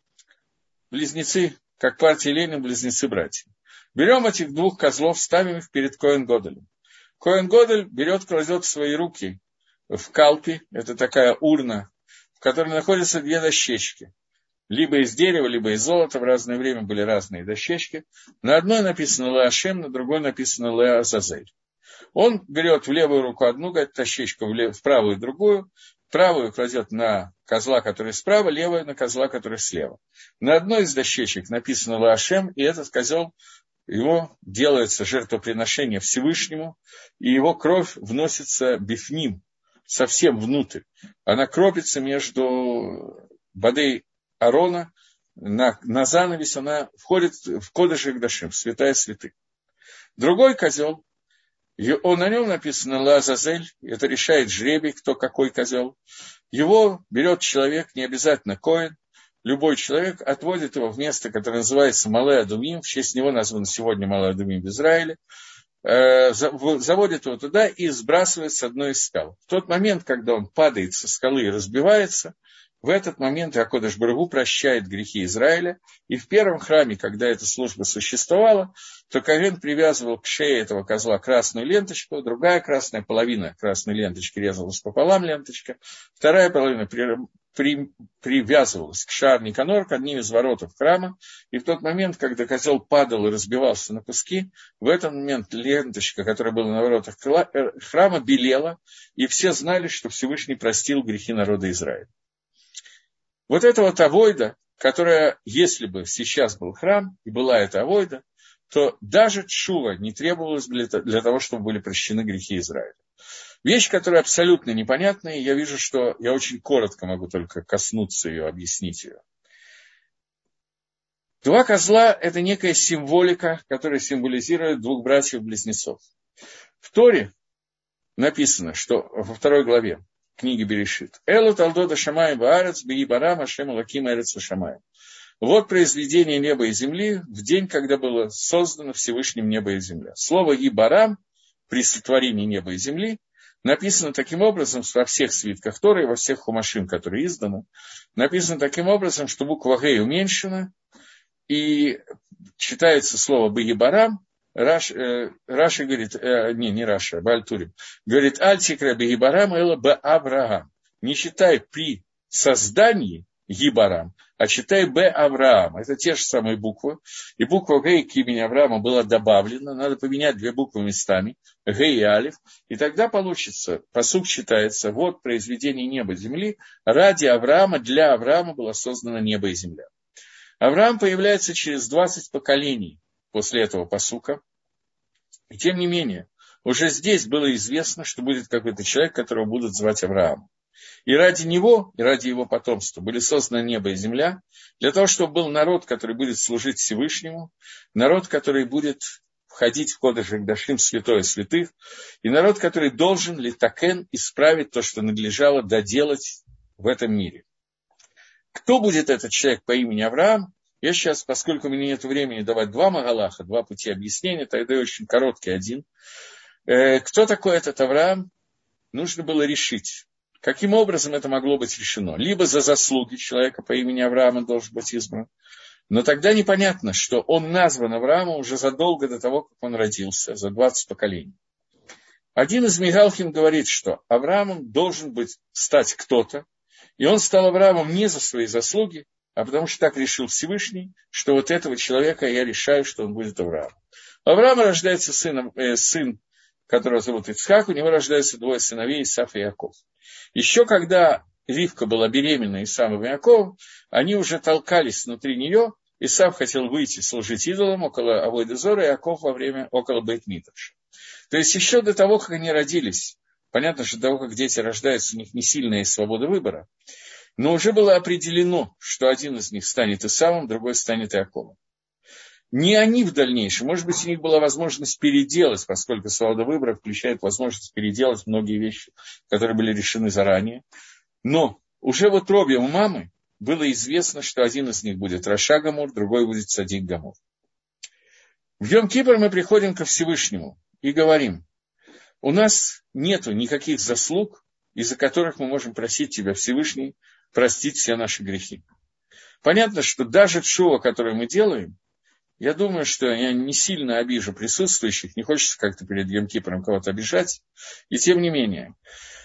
Близнецы, как партия Ленина, близнецы-братья. Берем этих двух козлов, ставим их перед Коэн Годелем. Коэн Годель берет, кладет в свои руки в калпи, это такая урна, в которой находятся две дощечки. Либо из дерева, либо из золота. В разное время были разные дощечки. На одной написано Ле Ашем, на другой написано Ле Азазель. Он берет в левую руку одну дощечку, в правую другую. Правую кладет на козла, который справа, левую на козла, который слева. На одной из дощечек написано Ле Ашем, и этот козел, его делается жертвоприношение Всевышнему, и его кровь вносится бифним, совсем внутрь. Она кропится между бадей Арона, на занавес, она входит в Кодеш ха-Кодашим, в святая святых. Другой козел, на нем написано Ла-Азазель, это решает жребий, кто какой козел. Его берет человек, не обязательно коэн, любой человек отводит его в место, которое называется Мале-Адумим, в честь него назван сегодня Мале-Адумим в Израиле, заводит его туда и сбрасывает с одной из скал. В тот момент, когда он падает со скалы и разбивается, в этот момент Акодеш Барух Ху прощает грехи Израиля. И в первом храме, когда эта служба существовала, то коэн привязывал к шее этого козла красную ленточку, другая красная половина красной ленточки резалась пополам ленточка, вторая половина привязывалась к шар Никанор, к одним из воротов храма. И в тот момент, когда козел падал и разбивался на куски, в этот момент ленточка, которая была на воротах храма, белела, и все знали, что Всевышний простил грехи народа Израиля. Вот эта вот авойда, которая, если бы сейчас был храм, и была эта авойда, то даже тшува не требовалось для того, чтобы были прощены грехи Израиля. Вещь, которая абсолютно непонятная, и я вижу, что я очень коротко могу только коснуться ее, объяснить ее. Два козла – это некая символика, которая символизирует двух братьев-близнецов. В Торе написано, что во 2 главе книги Берешит. Элу талдода шамай баарец биибарам ашем лаким эрец шамай. Вот произведение неба и земли в день, когда было создано Всевышним небо и земля. Слово «ибарам» при сотворении неба и земли написано таким образом во всех свитках Торы и во всех хумашим, которые изданы. Написано таким образом, что буква «гей» уменьшена, и читается слово «биибарам». Раши говорит, не Раша, Баальтурим, говорит, «Альтикра бигибарам эла б Авраам». Не читай при создании Гибарам, а читай Б Авраам. Это те же самые буквы. И буква Г к имени Авраама была добавлена. Надо поменять две буквы местами. Г и Алиф. И тогда получится, пасук читается, вот произведение неба и земли. Ради Авраама, для Авраама было создано небо и земля. Авраам появляется через 20 поколений после этого пасука. И тем не менее, уже здесь было известно, что будет какой-то человек, которого будут звать Авраамом. И ради него, и ради его потомства были созданы небо и земля, для того, чтобы был народ, который будет служить Всевышнему, народ, который будет входить в Кодеш ха-Кодашим, святое святых, и народ, который должен литакен исправить то, что надлежало доделать в этом мире. Кто будет этот человек по имени Авраам? Я сейчас, поскольку у меня нет времени давать два магалаха, два пути объяснения, тогда очень короткий один. Кто такой этот Авраам? Нужно было решить. Каким образом это могло быть решено? Либо за заслуги человека по имени Авраама должен быть избран, Но тогда непонятно, что он назван Авраамом уже задолго до того, как он родился, за 20 поколений. Один из Мигалхим говорит, что Авраамом должен стать кто-то, и он стал Авраамом не за свои заслуги, а потому что так решил Всевышний, что вот этого человека я решаю, что он будет Авраамом. У Авраама рождается сын, которого зовут Ицхак, у него рождаются двое сыновей, Исав и Яков. Еще когда Ривка была беременна Исавом и Яковом, они уже толкались внутри нее. Исав хотел выйти служить идолам около Авойда Зора, и Яков около Бейт-Микдаша. То есть еще до того, как они родились, понятно, что до того, как дети рождаются, у них не сильная свобода выбора, но уже было определено, что один из них станет Исавом, другой станет Яковом. Не они в дальнейшем, может быть, у них была возможность переделать, поскольку свобода выбора включает возможность переделать многие вещи, которые были решены заранее. Но уже в утробе у мамы было известно, что один из них будет Раша Гамор, другой будет Цадик Гамор. В Йом-Кипр мы приходим ко Всевышнему и говорим: у нас нету никаких заслуг, из-за которых мы можем просить тебя, Всевышний, простить все наши грехи. Понятно, что даже тшува, которую мы делаем, я думаю, что я не сильно обижу присутствующих, не хочется как-то перед Йом-Кипром кого-то обижать, и тем не менее,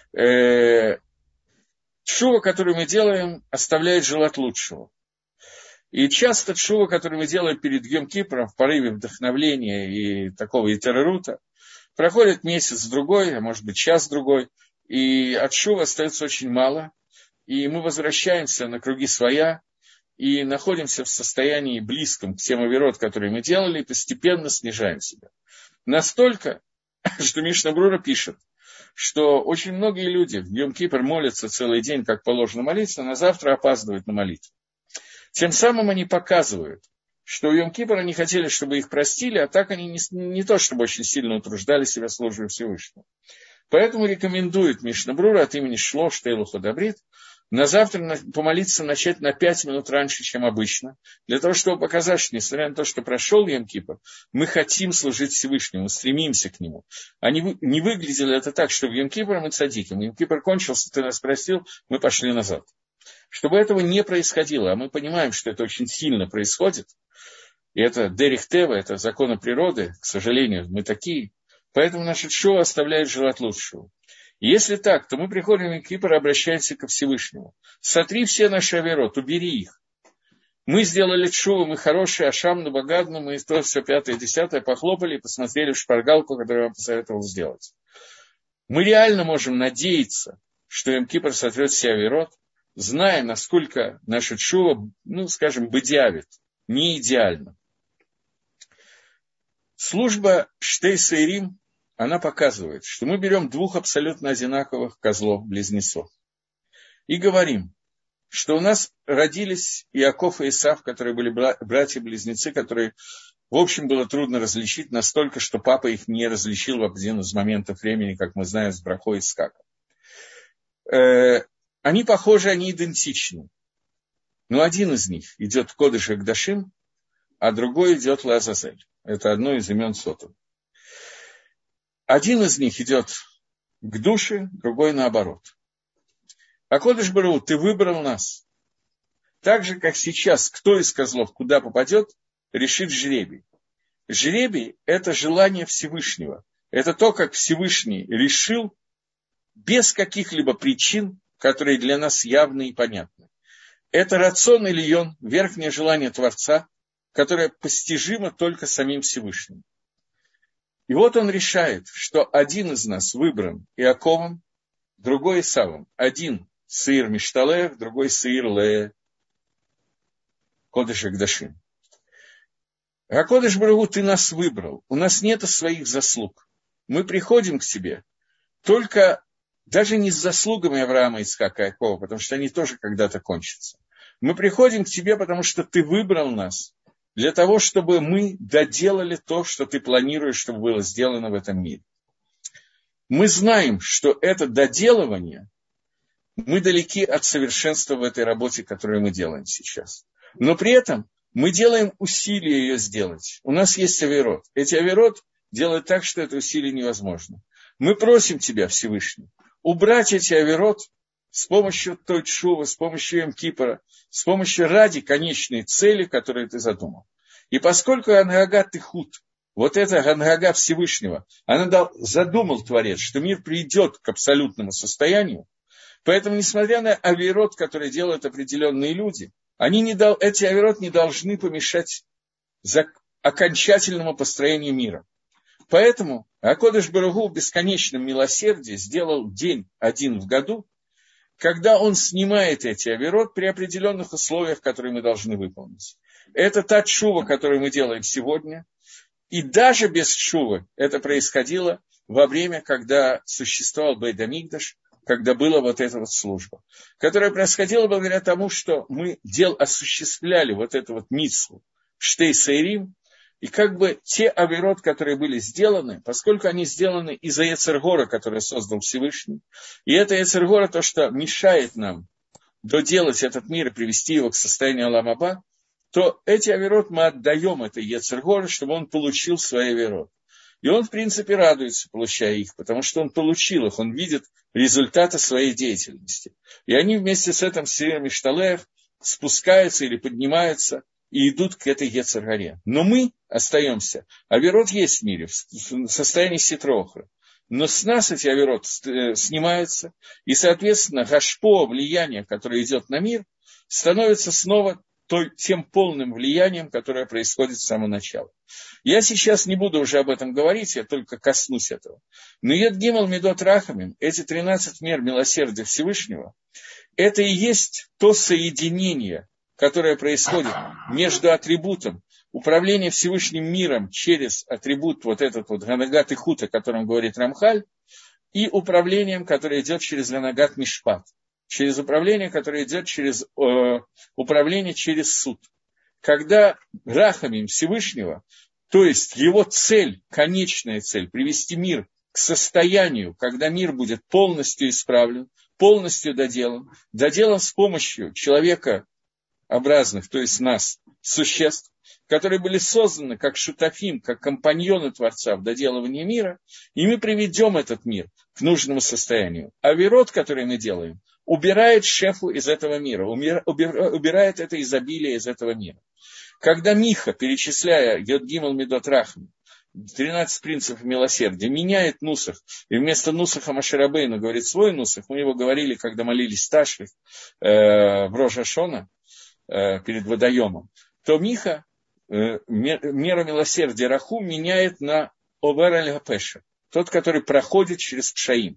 тшува, которую мы делаем, оставляет желать лучшего. И часто тшува, которую мы делаем перед Йом-Кипром в порыве вдохновления и такого итерерута, проходит месяц-другой, а может быть час-другой, и от тшува остается очень мало, и мы возвращаемся на круги своя, и находимся в состоянии близком к тем авирот, которые мы делали, и постепенно снижаем себя. Настолько, что Мишна Брура пишет, что очень многие люди в Йом-Кипр молятся целый день, как положено молиться, а на завтра опаздывают на молитву. Тем самым они показывают, что у Йом-Кипр они хотели, чтобы их простили, а так они не то, чтобы очень сильно утруждали себя службой Всевышнему. Поэтому рекомендует Мишна Брура от имени Шло Штейлу Ходабрит на завтра помолиться начать на 5 минут раньше, чем обычно, для того, чтобы показать, что, несмотря на то, что прошел Йом-Кипр, мы хотим служить Всевышнему, мы стремимся к нему. Они не выглядели это так, что в Йом-Кипр мы цадиким. Йом-Кипр кончился, ты нас простил, мы пошли назад. Чтобы этого не происходило, а мы понимаем, что это очень сильно происходит, и это Дерих Тева, это законы природы, к сожалению, мы такие, поэтому наше тшува оставляет желать лучшего. Если так, то мы приходим в Йом-Кипр и обращаемся ко Всевышнему. Сотри все наши авирот, убери их. Мы сделали тшуву, мы хорошие, ашам, набагадну, мы то, все, 5-е, 10-е, похлопали и посмотрели в шпаргалку, которую я вам посоветовал сделать. Мы реально можем надеяться, что Йом-Кипр сотрет все авирот, зная, насколько наша тшува, скажем, бедиавит, не идеально. Служба Штей Сейрим, она показывает, что мы берем двух абсолютно одинаковых козлов-близнецов и говорим, что у нас родились Иаков и Исав, которые были братья-близнецы, которые, в общем, было трудно различить настолько, что папа их не различил в один из моментов времени, как мы знаем, с Брахой и Ицхаком. Они похожи, они идентичны. Но один из них идет в Кодеш ха-Кодашим, а другой идет Лазазель. Это одно из имен Сотова. Один из них идет к душе, другой наоборот. А Кодеш Барух, ты выбрал нас. Так же, как сейчас, кто из козлов куда попадет, решит жребий. Жребий – это желание Всевышнего. Это то, как Всевышний решил, без каких-либо причин, которые для нас явны и понятны. Это рацион Ильон, верхнее желание Творца, которое постижимо только самим Всевышним. И вот он решает, что один из нас выбран Иаковом, другой Исавом. Один Сеир Мишталех, другой Сеир Ле Кодеш ха-Кодашим. А Кодеш Барух, ты нас выбрал. У нас нет своих заслуг. Мы приходим к тебе только даже не с заслугами Авраама, Ицхака и Якова, потому что они тоже когда-то кончатся. Мы приходим к тебе, потому что ты выбрал нас для того, чтобы мы доделали то, что ты планируешь, чтобы было сделано в этом мире. Мы знаем, что это доделывание, мы далеки от совершенства в этой работе, которую мы делаем сейчас. Но при этом мы делаем усилия ее сделать. У нас есть авирот. Эти авирот делают так, что это усилие невозможно. Мы просим тебя, Всевышний, убрать эти авирот с помощью той тшувы, с помощью Йом-Кипура, с помощью ради конечной цели, которую ты задумал. И поскольку Ганага Тихут, вот эта Ганага Всевышнего, она задумал Творец, что мир придет к абсолютному состоянию, поэтому, несмотря на авейрот, которые делают определенные люди, эти авейрот не должны помешать окончательному построению мира. Поэтому Акодыш Барух Ху в бесконечном милосердии сделал день один в году, когда он снимает эти авейрот при определенных условиях, которые мы должны выполнить. Это та тшува, которую мы делаем сегодня. И даже без тшувы это происходило во время, когда существовал Бейт Амикдаш, когда была вот эта вот служба, которая происходила благодаря тому, что мы осуществляли вот эту вот мицву Штей Сейрим, и как бы те авейрот, которые были сделаны, поскольку они сделаны из-за Йецер Гора, который создал Всевышний, и это Йецер Гора то, что мешает нам доделать этот мир и привести его к состоянию Олам Аба, то эти авейрот мы отдаем этой Йецер Горе, чтобы он получил свои авейрот. И он, в принципе, радуется, получая их, потому что он получил их, он видит результаты своей деятельности. И они вместе с этим Сирем и Шталех спускаются или поднимаются и идут к этой Йецер Горе. Но мы остаемся. Авейрот есть в мире, в состоянии ситрохра. Но с нас эти авейрот снимаются, и, соответственно, гашпо, влияние, которое идет на мир, становится снова тем полным влиянием, которое происходит с самого начала. Я сейчас не буду уже об этом говорить, я только коснусь этого. Но Йод Гимел Медот Рахамим, эти 13 мер милосердия Всевышнего, это и есть то соединение, которое происходит между атрибутом управления Всевышним миром через атрибут вот этот вот Ганагат Ихут, о котором говорит Рамхаль, и управлением, которое идет через Ганагат Мишпат, через управление, которое идет через управление через суд. Когда Рахамим Всевышнего, то есть его цель, конечная цель, привести мир к состоянию, когда мир будет полностью исправлен, полностью доделан с помощью человекообразных, то есть нас, существ, которые были созданы как шутафим, как компаньоны Творца в доделывании мира, и мы приведем этот мир к нужному состоянию. Авейрот, который мы делаем, убирает шефу из этого мира, убирает это изобилие из этого мира. Когда Миха, перечисляя Йод Гимел Медот Рахам, 13 принципов милосердия, меняет нусах, и вместо нусаха Моше Рабейну говорит свой нусах, мы его говорили, когда молились Ташви в Рош ха-Шана перед водоемом, то Миха меру милосердия Рахум меняет на Овер аль-Гапеша, тот, который проходит через Пшаим.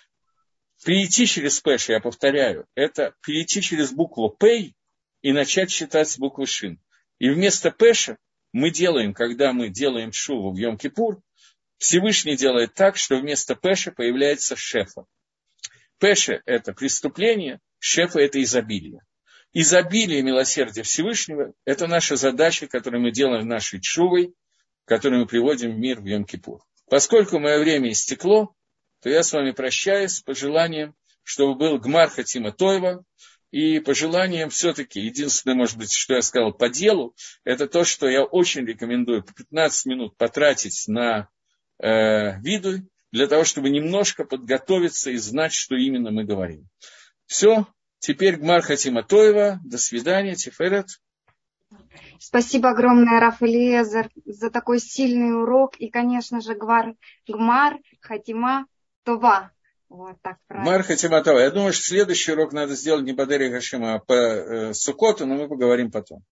Перейти через Пеш, я повторяю, это перейти через букву Пей и начать считать с буквы Шин. И вместо Пеша мы делаем, когда мы делаем шуву в Йом-Кипур, Всевышний делает так, что вместо Пеша появляется Шефа. Пеша – это преступление, Шефа – это изобилие. Изобилие милосердия Всевышнего – это наша задача, которую мы делаем нашей шувой, которую мы приводим в мир в Йом-Кипур. Поскольку мое время истекло, то я с вами прощаюсь с пожеланием, чтобы был Гмар Хатима Тойва, и пожеланием все-таки, единственное, может быть, что я сказал по делу, это то, что я очень рекомендую по 15 минут потратить на виду, для того, чтобы немножко подготовиться и знать, что именно мы говорим. Все, теперь Гмар Хатима Тойва, до свидания, Тиферет. Спасибо огромное, Рав Элиэзер, за такой сильный урок, и, конечно же, Гмар Хатима Това. Вот так правильно. Гмар Хатима Това. Я думаю, что следующий урок надо сделать не по Дерек ха-Шем, а по Суккоту, но мы поговорим потом.